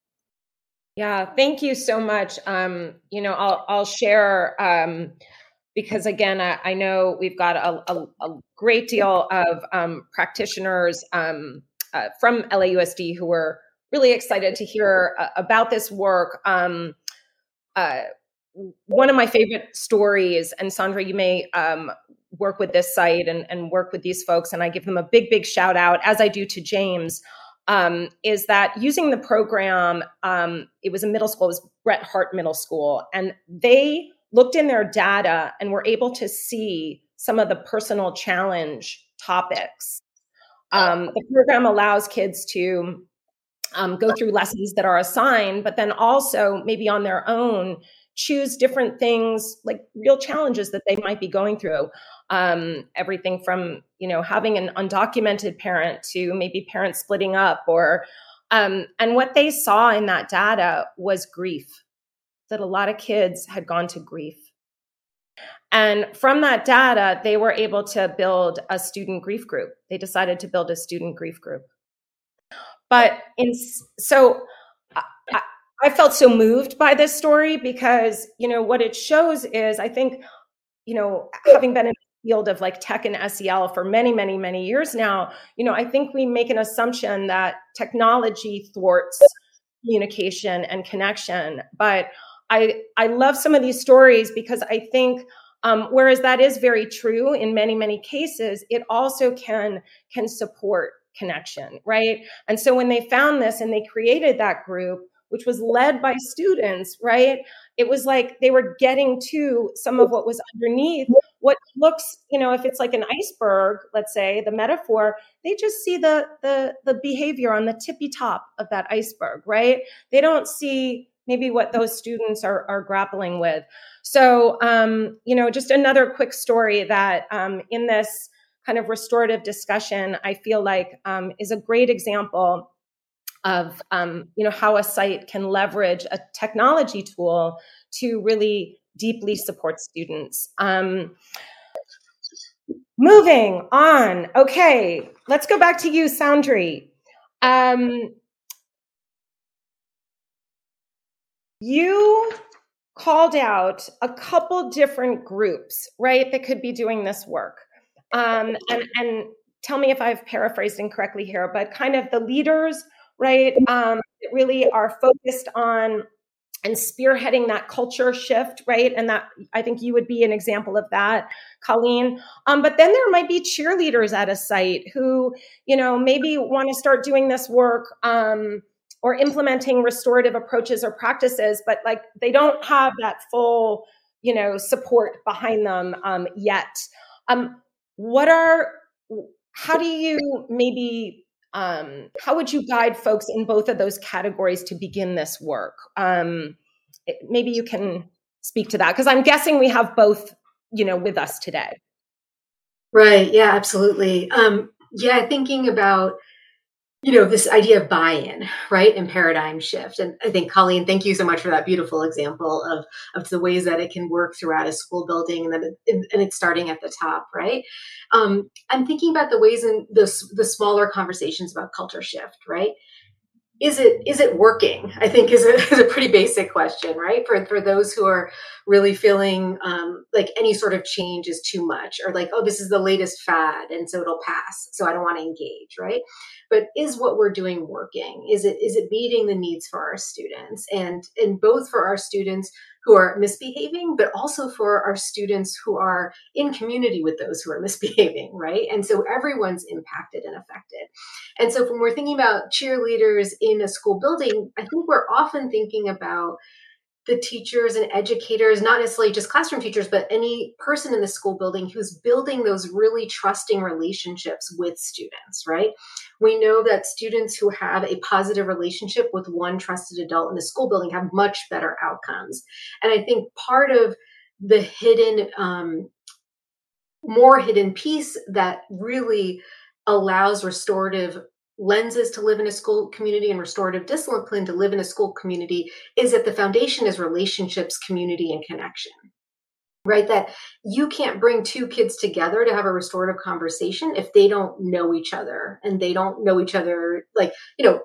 Yeah, thank you so much. Um, you know, I'll I'll share um, because again, I, I know we've got a, a, a great deal of um, practitioners um, uh, from L A U S D who were really excited to hear uh, about this work. Um, uh, one of my favorite stories, and Sandra, you may um, work with this site and, and work with these folks, and I give them a big, big shout out, as I do to James. Um, is that using the program, um, it was a middle school, it was Bret Harte Middle School, and they looked in their data and were able to see some of the personal challenge topics. Um, the program allows kids to um, go through lessons that are assigned, but then also maybe on their own, choose different things, like real challenges that they might be going through. Um, everything from, you know, having an undocumented parent to maybe parents splitting up or, um, and what they saw in that data was grief, that a lot of kids had gone to grief. And from that data, they were able to build a student grief group. They decided to build a student grief group. But in, so I, I felt so moved by this story because, you know, what it shows is, I think, you know, having been in the field of like tech and S E L for many, many, many years now, you know, I think we make an assumption that technology thwarts communication and connection. But I, I love some of these stories because I think, um, whereas that is very true in many, many cases, it also can, can support connection, right? And so when they found this and they created that group, which was led by students, right? It was like they were getting to some of what was underneath, what looks, you know, if it's like an iceberg, let's say, the metaphor, they just see the the the behavior on the tippy top of that iceberg, right? They don't see maybe what those students are, are grappling with. So, um, you know, just another quick story that um, in this kind of restorative discussion, I feel like um, is a great example of, um, you know, how a site can leverage a technology tool to really deeply support students. Um, moving on. Okay, let's go back to you, Soundry. Um, you called out a couple different groups, right, that could be doing this work. Um, and, and tell me if I've paraphrased incorrectly here, but kind of the leaders, right, um, that really are focused on and spearheading that culture shift, right? And that, I think you would be an example of that, Colleen. Um, but then there might be cheerleaders at a site who, you know, maybe want to start doing this work um, or implementing restorative approaches or practices, but like they don't have that full, you know, support behind them um, yet. Um, what are, how do you maybe, um, how would you guide folks in both of those categories to begin this work? Um, it, maybe you can speak to that, because I'm guessing we have both, you know, with us today.
Right. Yeah, absolutely. Um, yeah, thinking about, you know, this idea of buy-in, right, and paradigm shift. And I think, Colleen, thank you so much for that beautiful example of, of the ways that it can work throughout a school building, and that it, and it's starting at the top, right? Um, I'm thinking about the ways in the, the smaller conversations about culture shift, right? Is it is it working? I think is a, is a pretty basic question, right? For for those who are really feeling um, like any sort of change is too much, or like, oh, this is the latest fad, and so it'll pass, so I don't want to engage, right? But is what we're doing working? Is it is it meeting the needs for our students, and and both for our students who are misbehaving, but also for our students who are in community with those who are misbehaving, right? And so everyone's impacted and affected. And so when we're thinking about cheerleaders in a school building, I think we're often thinking about the teachers and educators, not necessarily just classroom teachers, but any person in the school building who's building those really trusting relationships with students, right? We know that students who have a positive relationship with one trusted adult in the school building have much better outcomes. And I think part of the hidden, um, more hidden piece that really allows restorative lenses to live in a school community and restorative discipline to live in a school community is that the foundation is relationships, community, and connection, right? That you can't bring two kids together to have a restorative conversation if they don't know each other, and they don't know each other. Like, you know,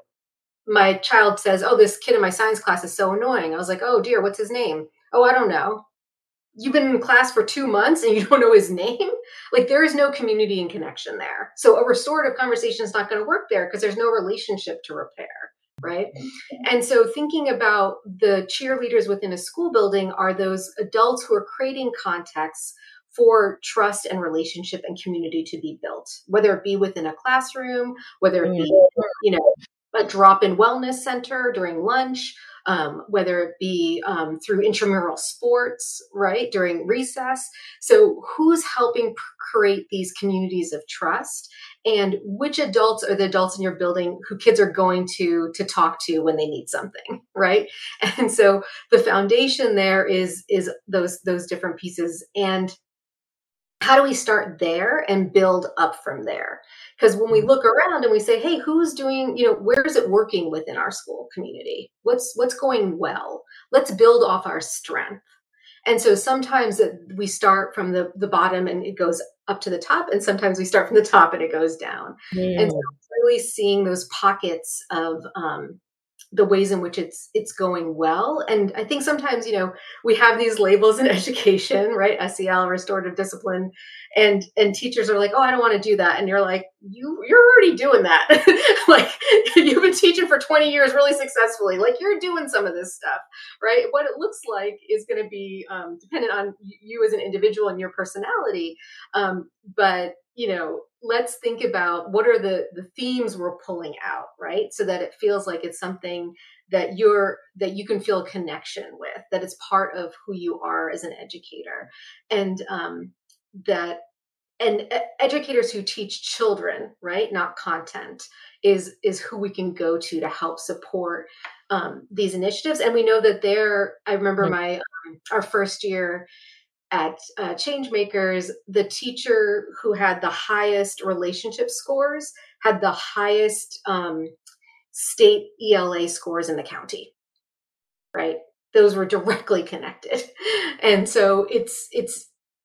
my child says, oh, this kid in my science class is so annoying. I was like, oh dear, what's his name? Oh, I don't know. You've been in class for two months and you don't know his name? Like, there is no community and connection there. So a restorative conversation is not going to work there because there's no relationship to repair, right? And so thinking about the cheerleaders within a school building are those adults who are creating contexts for trust and relationship and community to be built, whether it be within a classroom, whether it be, you know, a drop-in wellness center during lunch, Um, whether it be um, through intramural sports, right, during recess. So who's helping p- create these communities of trust, and which adults are the adults in your building who kids are going to to talk to when they need something, right? And so the foundation there is is those those different pieces. And how do we start there and build up from there? Because when we look around and we say, hey, who's doing, you know, where is it working within our school community? What's what's going well? Let's build off our strength. And so sometimes we start from the, the bottom and it goes up to the top. And sometimes we start from the top and it goes down. Yeah. And so really seeing those pockets of um, the ways in which it's it's going well. And I think sometimes, you know, we have these labels in education, right? S E L, restorative discipline, and and teachers are like, oh, I don't want to do that. And you're like, you you're already doing that. Like, you've been teaching for twenty years really successfully. Like, you're doing some of this stuff, right? What it looks like is going to be um, dependent on you as an individual and your personality. Um, but you know, let's think about what are the, the themes we're pulling out, right? So that it feels like it's something that you're, that you can feel a connection with, that it's part of who you are as an educator. And um, that, and educators who teach children, right, not content, is, is who we can go to to help support um, these initiatives. And we know that they're, I remember my, um, our first year at uh, Changemakers, the teacher who had the highest relationship scores had the highest um, state E L A scores in the county, right? Those were directly connected. And so it's, it's,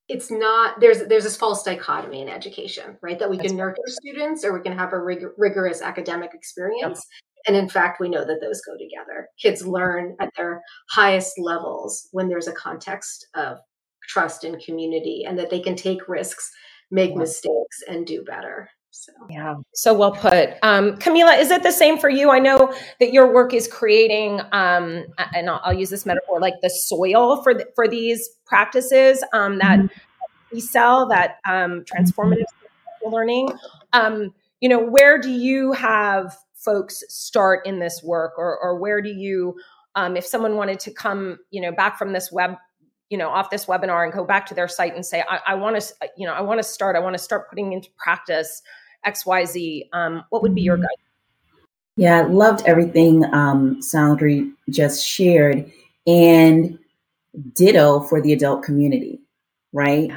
it's not, there's there's this false dichotomy in education, right? That we
That's
can nurture
right.
students or we can have a rig- rigorous academic experience.
Yep.
And in fact, we know that those go together. Kids learn at their highest levels when there's a context of trust and community, and that they can take risks, make
Yeah.
mistakes, and do better. So
yeah, so well put. Um, Camila, is it the same for you? I know that your work is creating, um, and I'll, I'll use this metaphor, like the soil for the, for these practices um, that we sell, that um, transformative learning. Um, you know, where do you have folks start in this work, or, or where do you, um, if someone wanted to come, you know, back from this web, you know, off this webinar and go back to their site and say, I, I want to, you know, I want to start, I want to start putting into practice X Y Z. Um, what would be your guide?
Yeah, I loved everything um, Sandri just shared, and ditto for the adult community, right?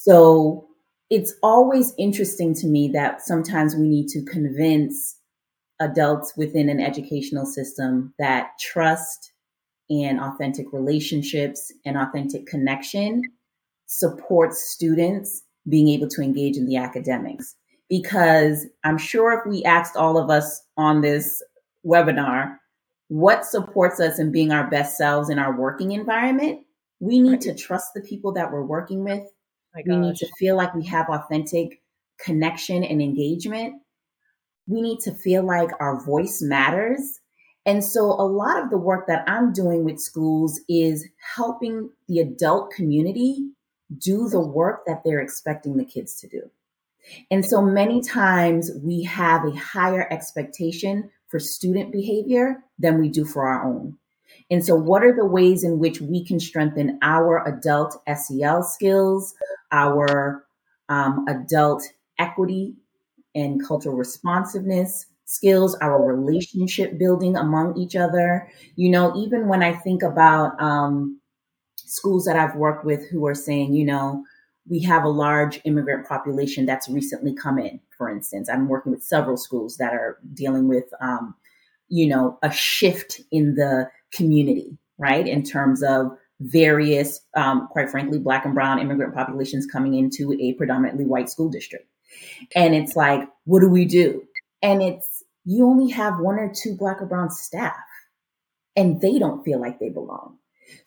So it's always interesting to me that sometimes we need to convince adults within an educational system that trust and authentic relationships and authentic connection supports students being able to engage in the academics. Because I'm sure if we asked all of us on this webinar, what supports us in being our best selves in our working environment, we need to trust the people that we're working with.
My
we need
gosh.
to feel like we have authentic connection and engagement. We need to feel like our voice matters. And so a lot of the work that I'm doing with schools is helping the adult community do the work that they're expecting the kids to do. And so many times we have a higher expectation for student behavior than we do for our own. And so what are the ways in which we can strengthen our adult S E L skills, our um, adult equity and cultural responsiveness skills, our relationship building among each other? You know, even when I think about um, schools that I've worked with who are saying, you know, we have a large immigrant population that's recently come in, for instance. I'm working with several schools that are dealing with, um, you know, a shift in the community, right? In terms of various, um, quite frankly, Black and brown immigrant populations coming into a predominantly white school district. And it's like, what do we do? And it's, you only have one or two Black or brown staff, and they don't feel like they belong.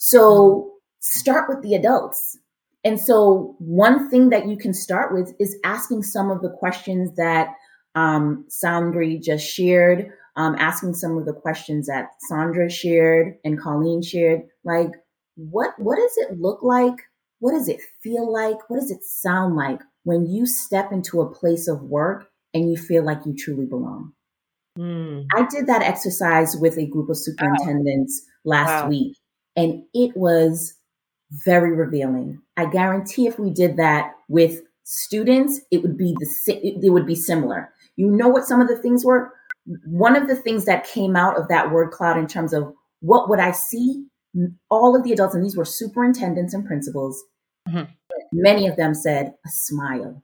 So start with the adults. And so one thing that you can start with is asking some of the questions that um, Sandri just shared, um, asking some of the questions that Sandra shared and Colleen shared, like, what, what does it look like? What does it feel like? What does it sound like when you step into a place of work and you feel like you truly belong? Mm. I did that exercise with a group of superintendents wow. last wow. week, and it was very revealing. I guarantee if we did that with students, it would be the it would be similar. You know what some of the things were? One of the things that came out of that word cloud in terms of what would I see? All of the adults, and these were superintendents and principals, mm-hmm. many of them said a smile.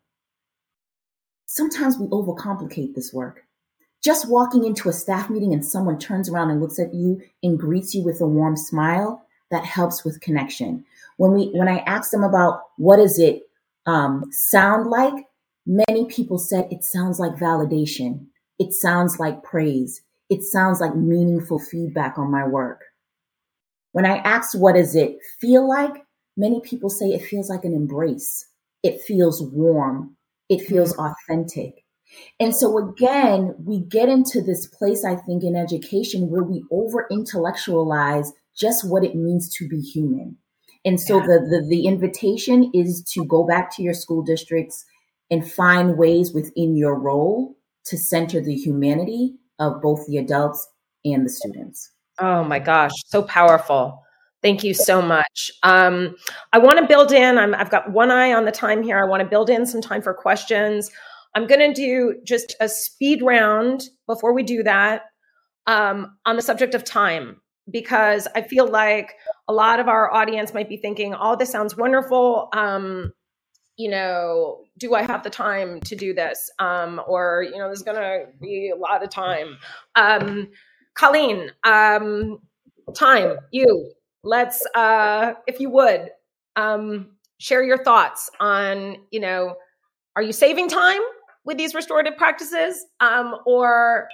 Sometimes we overcomplicate this work. Just walking into a staff meeting and someone turns around and looks at you and greets you with a warm smile, that helps with connection. When we, when I asked them about what does it um, sound like, many people said it sounds like validation. It sounds like praise. It sounds like meaningful feedback on my work. When I asked what does it feel like, many people say it feels like an embrace. It feels warm. It feels authentic. And so again, we get into this place, I think, in education where we over-intellectualize just what it means to be human. And so yeah. the, the the invitation is to go back to your school districts and find ways within your role to center the humanity of both the adults and the students.
Oh my gosh, so powerful. Thank you so much. Um, I want to build in, I'm, I've got one eye on the time here. I want to build in some time for questions. I'm going to do just a speed round before we do that um, on the subject of time, because I feel like a lot of our audience might be thinking, oh, this sounds wonderful. Um, you know, do I have the time to do this? Um, or, you know, there's going to be a lot of time. Um, Colleen, um, time, you, let's, uh, if you would, um, share your thoughts on, you know, are you saving time with these restorative practices? Um, or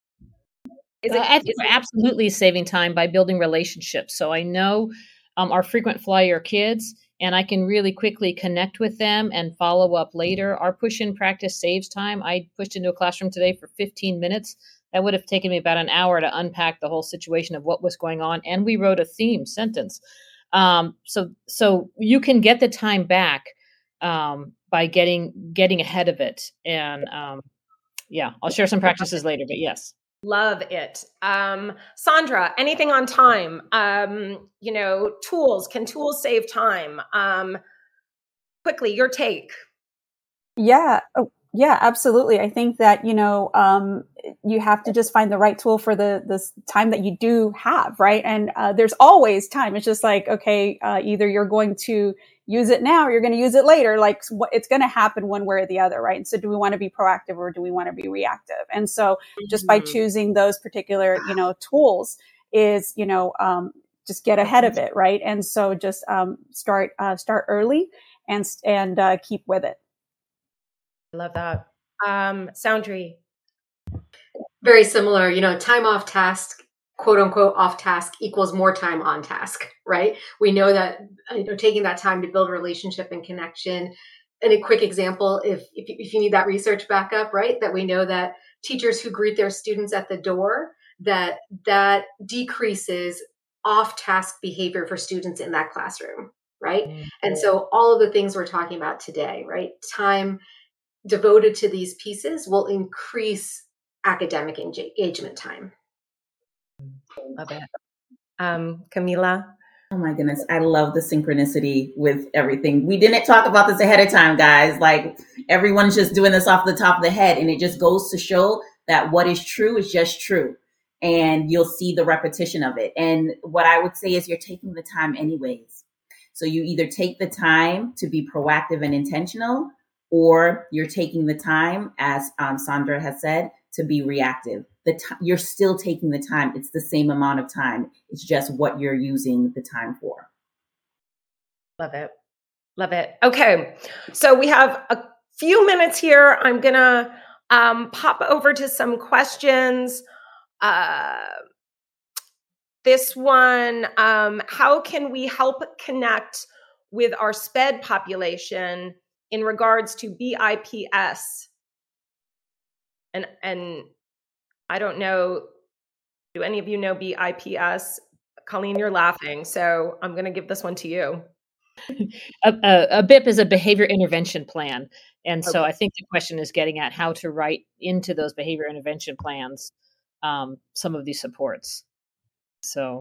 is it,
I think
is
we're
it-
absolutely saving time by building relationships. So I know um, our frequent flyer kids, and I can really quickly connect with them and follow up later. Our push-in practice saves time. I pushed into a classroom today for fifteen minutes. That would have taken me about an hour to unpack the whole situation of what was going on. And we wrote a theme sentence. Um, so so you can get the time back um, by getting getting ahead of it. And um, yeah, I'll share some practices later, but yes.
Love it. Um, Sandra, anything on time? Um, you know, tools, can tools save time? Um, quickly, your take.
Yeah. Oh, yeah, absolutely. I think that, you know, um, you have to just find the right tool for the, the time that you do have, right? And uh, there's always time. It's just like, okay, uh, either you're going to use it now or you're going to use it later. Like it's going to happen one way or the other, right? And so do we want to be proactive or do we want to be reactive? And so just by choosing those particular, you know, tools is, you know, um, just get ahead of it, right? And so just um, start uh, start early and and uh, keep with it.
I love that. Um, Soundry.
Very similar, you know, time off task, quote unquote, off task equals more time on task, right? We know that, you know, taking that time to build relationship and connection. And a quick example, if, if, if you need that research backup, right, that we know that teachers who greet their students at the door, that that decreases off task behavior for students in that classroom, right? Mm-hmm. And so all of the things we're talking about today, right? Time devoted to these pieces will increase academic engagement time.
Love it. Um, Camila?
Oh my goodness. I love the synchronicity with everything. We didn't talk about this ahead of time, guys. Like everyone's just doing this off the top of the head. And it just goes to show that what is true is just true. And you'll see the repetition of it. And what I would say is you're taking the time anyways. So you either take the time to be proactive and intentional, or you're taking the time, as um, Sandra has said, to be reactive. The t- you're still taking the time. It's the same amount of time. It's just what you're using the time for.
Love it. Love it. Okay. So we have a few minutes here. I'm going to um, pop over to some questions. Uh, this one, um, how can we help connect with our SPED population in regards to B I P S? And, and I don't know, do any of you know B I P S? Colleen, you're laughing, so I'm going to give this one to you.
A, a, a B I P is a behavior intervention plan. And so
Okay.
I think the question is getting at how to write into those behavior intervention plans um, some of these supports. So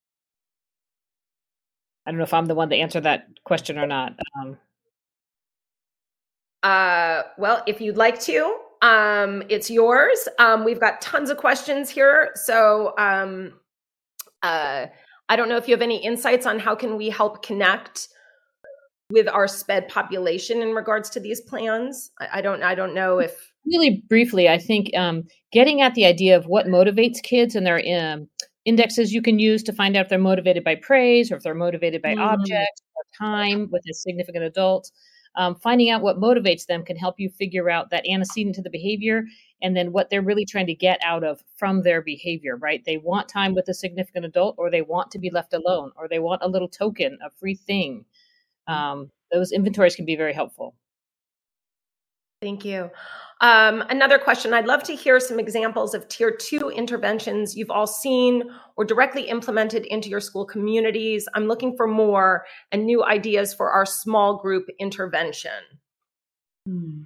I don't know if I'm the one to answer that question or not. Um,
uh, well, if you'd like to, um, it's yours. Um, we've got tons of questions here. So um, uh, I don't know if you have any insights on how can we help connect with our SPED population in regards to these plans. I, I don't, I don't know if
really briefly, I think um, getting at the idea of what motivates kids and their um, indexes you can use to find out if they're motivated by praise or if they're motivated by mm. objects or time with a significant adult. Um, finding out what motivates them can help you figure out that antecedent to the behavior and then what they're really trying to get out of from their behavior, right? They want time with a significant adult, or they want to be left alone, or they want a little token, a free thing. Um, those inventories can be very helpful.
Thank you. Um, another question. I'd love to hear some examples of tier two interventions you've all seen or directly implemented into your school communities. I'm looking for more and new ideas for our small group intervention.
Hmm.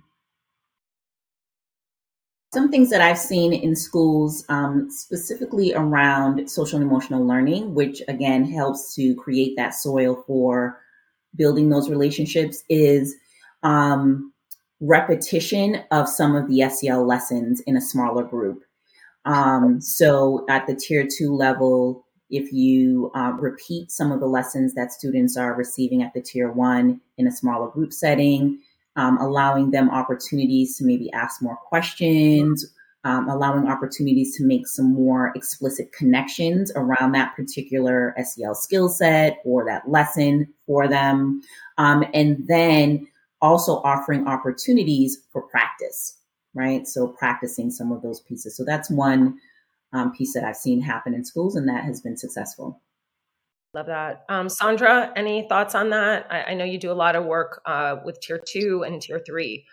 Some things that I've seen in schools, um, specifically around social and emotional learning, which again helps to create that soil for building those relationships, is um, repetition of some of the S E L lessons in a smaller group. Um, so at the tier two level, if you uh, repeat some of the lessons that students are receiving at the tier one in a smaller group setting, um, allowing them opportunities to maybe ask more questions, um, allowing opportunities to make some more explicit connections around that particular S E L skill set or that lesson for them. Um, and then also offering opportunities for practice, right? So practicing some of those pieces. So that's one um, piece that I've seen happen in schools, and that has been successful.
Love that. Um, Sandra, any thoughts on that? I, I know you do a lot of work uh, with tier two and tier three.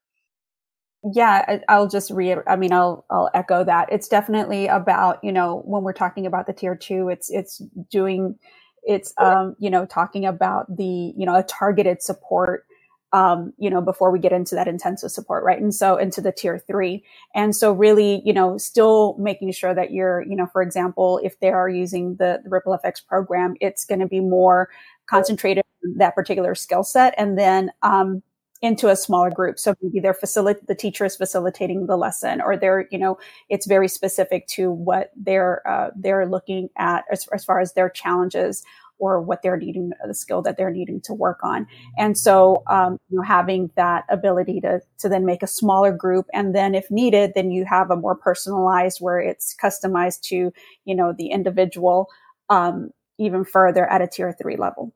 Yeah, I, I'll just re. I mean, I'll I'll echo that. It's definitely about, you know, when we're talking about the tier two, it's it's doing, it's um you know talking about the you know a targeted support. Um, you know, before we get into that intensive support, right? And so into the tier three. And so really, you know, still making sure that you're, you know, for example, if they are using the, the Ripple F X program, it's going to be more concentrated on that particular skill set, and then um, into a smaller group. So maybe they're facilitate the teacher is facilitating the lesson, or they're, you know, it's very specific to what they're uh, they're looking at as, as far as their challenges, or what they're needing, the skill that they're needing to work on. And so, um, you know, having that ability to, to then make a smaller group. And then if needed, then you have a more personalized where it's customized to, you know, the individual, um, even further at a tier three level.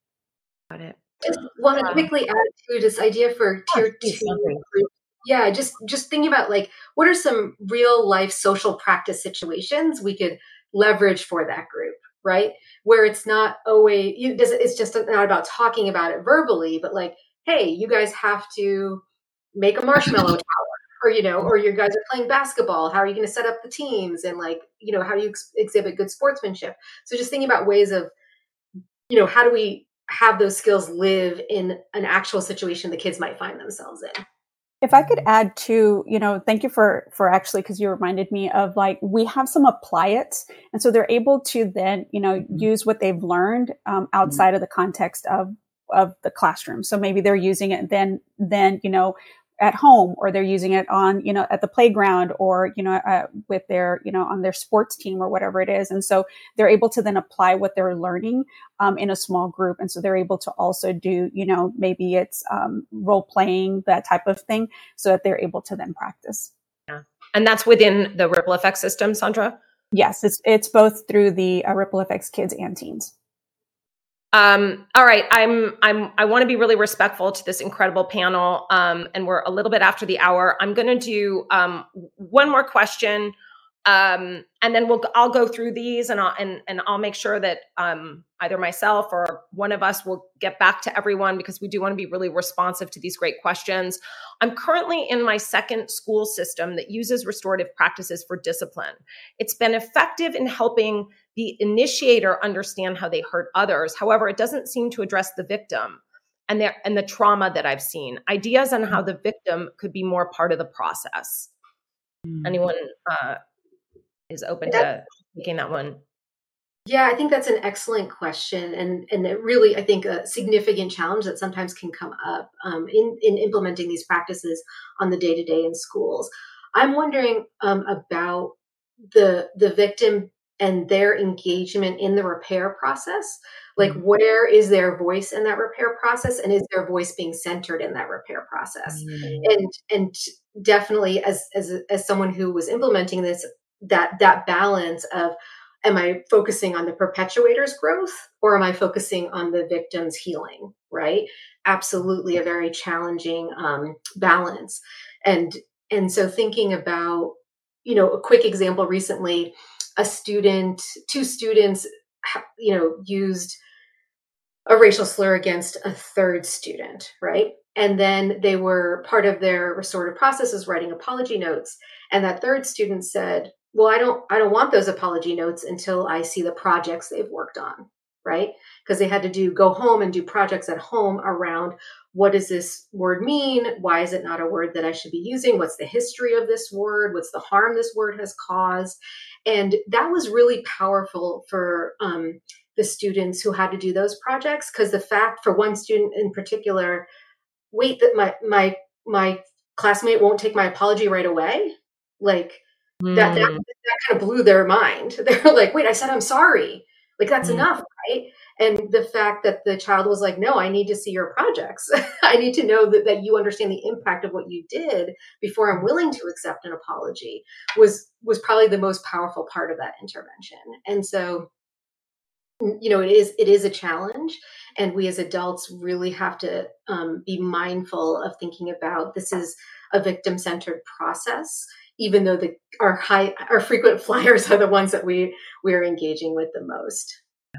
Got it.
Just want to quickly add to this idea for tier two group. Yeah, just, just thinking about like, what are some real life social practice situations we could leverage for that group? Right? Where it's not always, you, it's just not about talking about it verbally, but like, hey, you guys have to make a marshmallow tower, or, you know, or you guys are playing basketball. How are you going to set up the teams? And like, you know, how do you ex- exhibit good sportsmanship? So just thinking about ways of, you know, how do we have those skills live in an actual situation the kids might find themselves in?
If I could add to, you know, thank you for, for actually, because you reminded me of like, we have some apply it. And so they're able to then, you know, use what they've learned um, outside of the context of, of the classroom. So maybe they're using it then, then, you know, at home, or they're using it on, you know, at the playground, or, you know, uh, with their, you know, on their sports team or whatever it is. And so they're able to then apply what they're learning um, in a small group. And so they're able to also do, you know, maybe it's um, role playing, that type of thing, so that they're able to then practice.
Yeah. And that's within the Ripple F X system, Sandra?
Yes, it's, it's both through the uh, Ripple F X kids and teens.
Um, all right. I'm, I'm, I want to be really respectful to this incredible panel. Um, and we're a little bit after the hour. I'm going to do, um, one more question. Um, and then we'll, I'll go through these, and I'll, and, and I'll make sure that, um, either myself or one of us will get back to everyone, because we do want to be really responsive to these great questions. I'm currently in my second school system that uses restorative practices for discipline. It's been effective in helping the initiator understand how they hurt others. However, it doesn't seem to address the victim and their, and the trauma that I've seen. Ideas on how the victim could be more part of the process. Mm. Anyone, uh, is open to taking that one?
Yeah, I think that's an excellent question, and and it really, I think, a significant challenge that sometimes can come up um, in in implementing these practices on the day to day in schools. I'm wondering um, about the the victim and their engagement in the repair process. Like, mm-hmm. where is their voice in that repair process, and is their voice being centered in that repair process? Mm-hmm. And and definitely, as as as someone who was implementing this, that that balance of, am I focusing on the perpetuator's growth, or am I focusing on the victim's healing? Right? Absolutely a very challenging um, balance. And, and so thinking about, you know, a quick example recently, a student, two students, you know, used a racial slur against a third student, right? And then they were, part of their restorative process is writing apology notes. And that third student said, well, I don't, I don't want those apology notes until I see the projects they've worked on, right? Because they had to do, go home and do projects at home around, what does this word mean? Why is it not a word that I should be using? What's the history of this word? What's the harm this word has caused? And that was really powerful for um, the students who had to do those projects. Because the fact, for one student in particular, wait, that my, my, my classmate won't take my apology right away. Like, That, that that kind of blew their mind. They're like, wait, I said I'm sorry. Like, that's mm. enough, right? And the fact that the child was like, no, I need to see your projects. I need to know that, that you understand the impact of what you did before I'm willing to accept an apology was, was probably the most powerful part of that intervention. And so, you know, it is, it is a challenge. And we as adults really have to um, be mindful of thinking about this is a victim-centered process, even though the, our high, our frequent flyers are the ones that we, we're engaging with the most.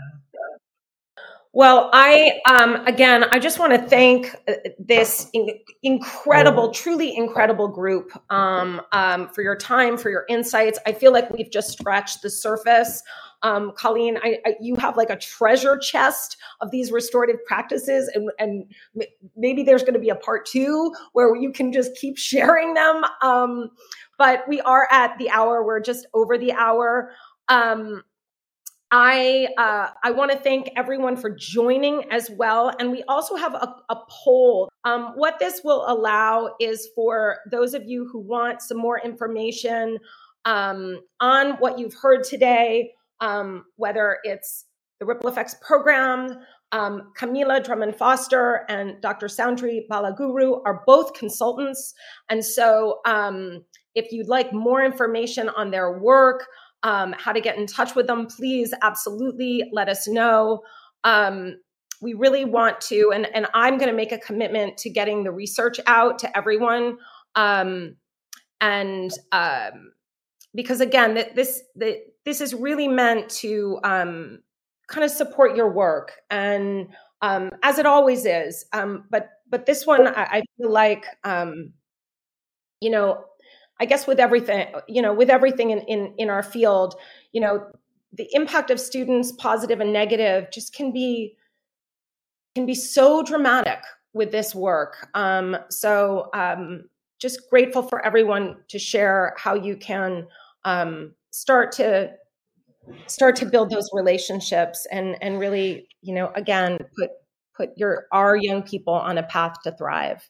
Well, I, um, again, I just want to thank this in- incredible, truly incredible group um, um, for your time, for your insights. I feel like we've just scratched the surface. Um, Colleen, I, I, you have like a treasure chest of these restorative practices, and, and maybe there's going to be a part two where you can just keep sharing them. Um, but we are at the hour. We're just over the hour. Um, I uh, I want to thank everyone for joining as well. And we also have a, a poll. Um, what this will allow is for those of you who want some more information um, on what you've heard today, um, whether it's the Ripple Effects program, um, Camila Drummond Foster and Doctor Soundri Balaguru are both consultants. And so um, if you'd like more information on their work, Um, how to get in touch with them, please absolutely let us know. Um, we really want to, and, and I'm going to make a commitment to getting the research out to everyone. Um, and um, because again, that this that this is really meant to um, kind of support your work, and um, as it always is. Um, but but this one, I, I feel like um, you know. I guess with everything, you know, with everything in, in, in our field, you know, the impact of students, positive and negative, just can be can be so dramatic with this work. Um, so um, just grateful for everyone to share how you can um, start to start to build those relationships and and really, you know, again, put put your our young people on a path to thrive.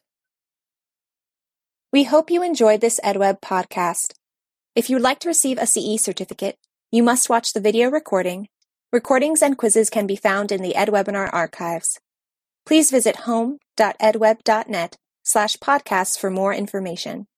We hope you enjoyed this EdWeb podcast. If you'd like to receive a C E certificate, you must watch the video recording. Recordings and quizzes can be found in the EdWebinar archives. Please visit home dot edweb dot net slash podcasts for more information.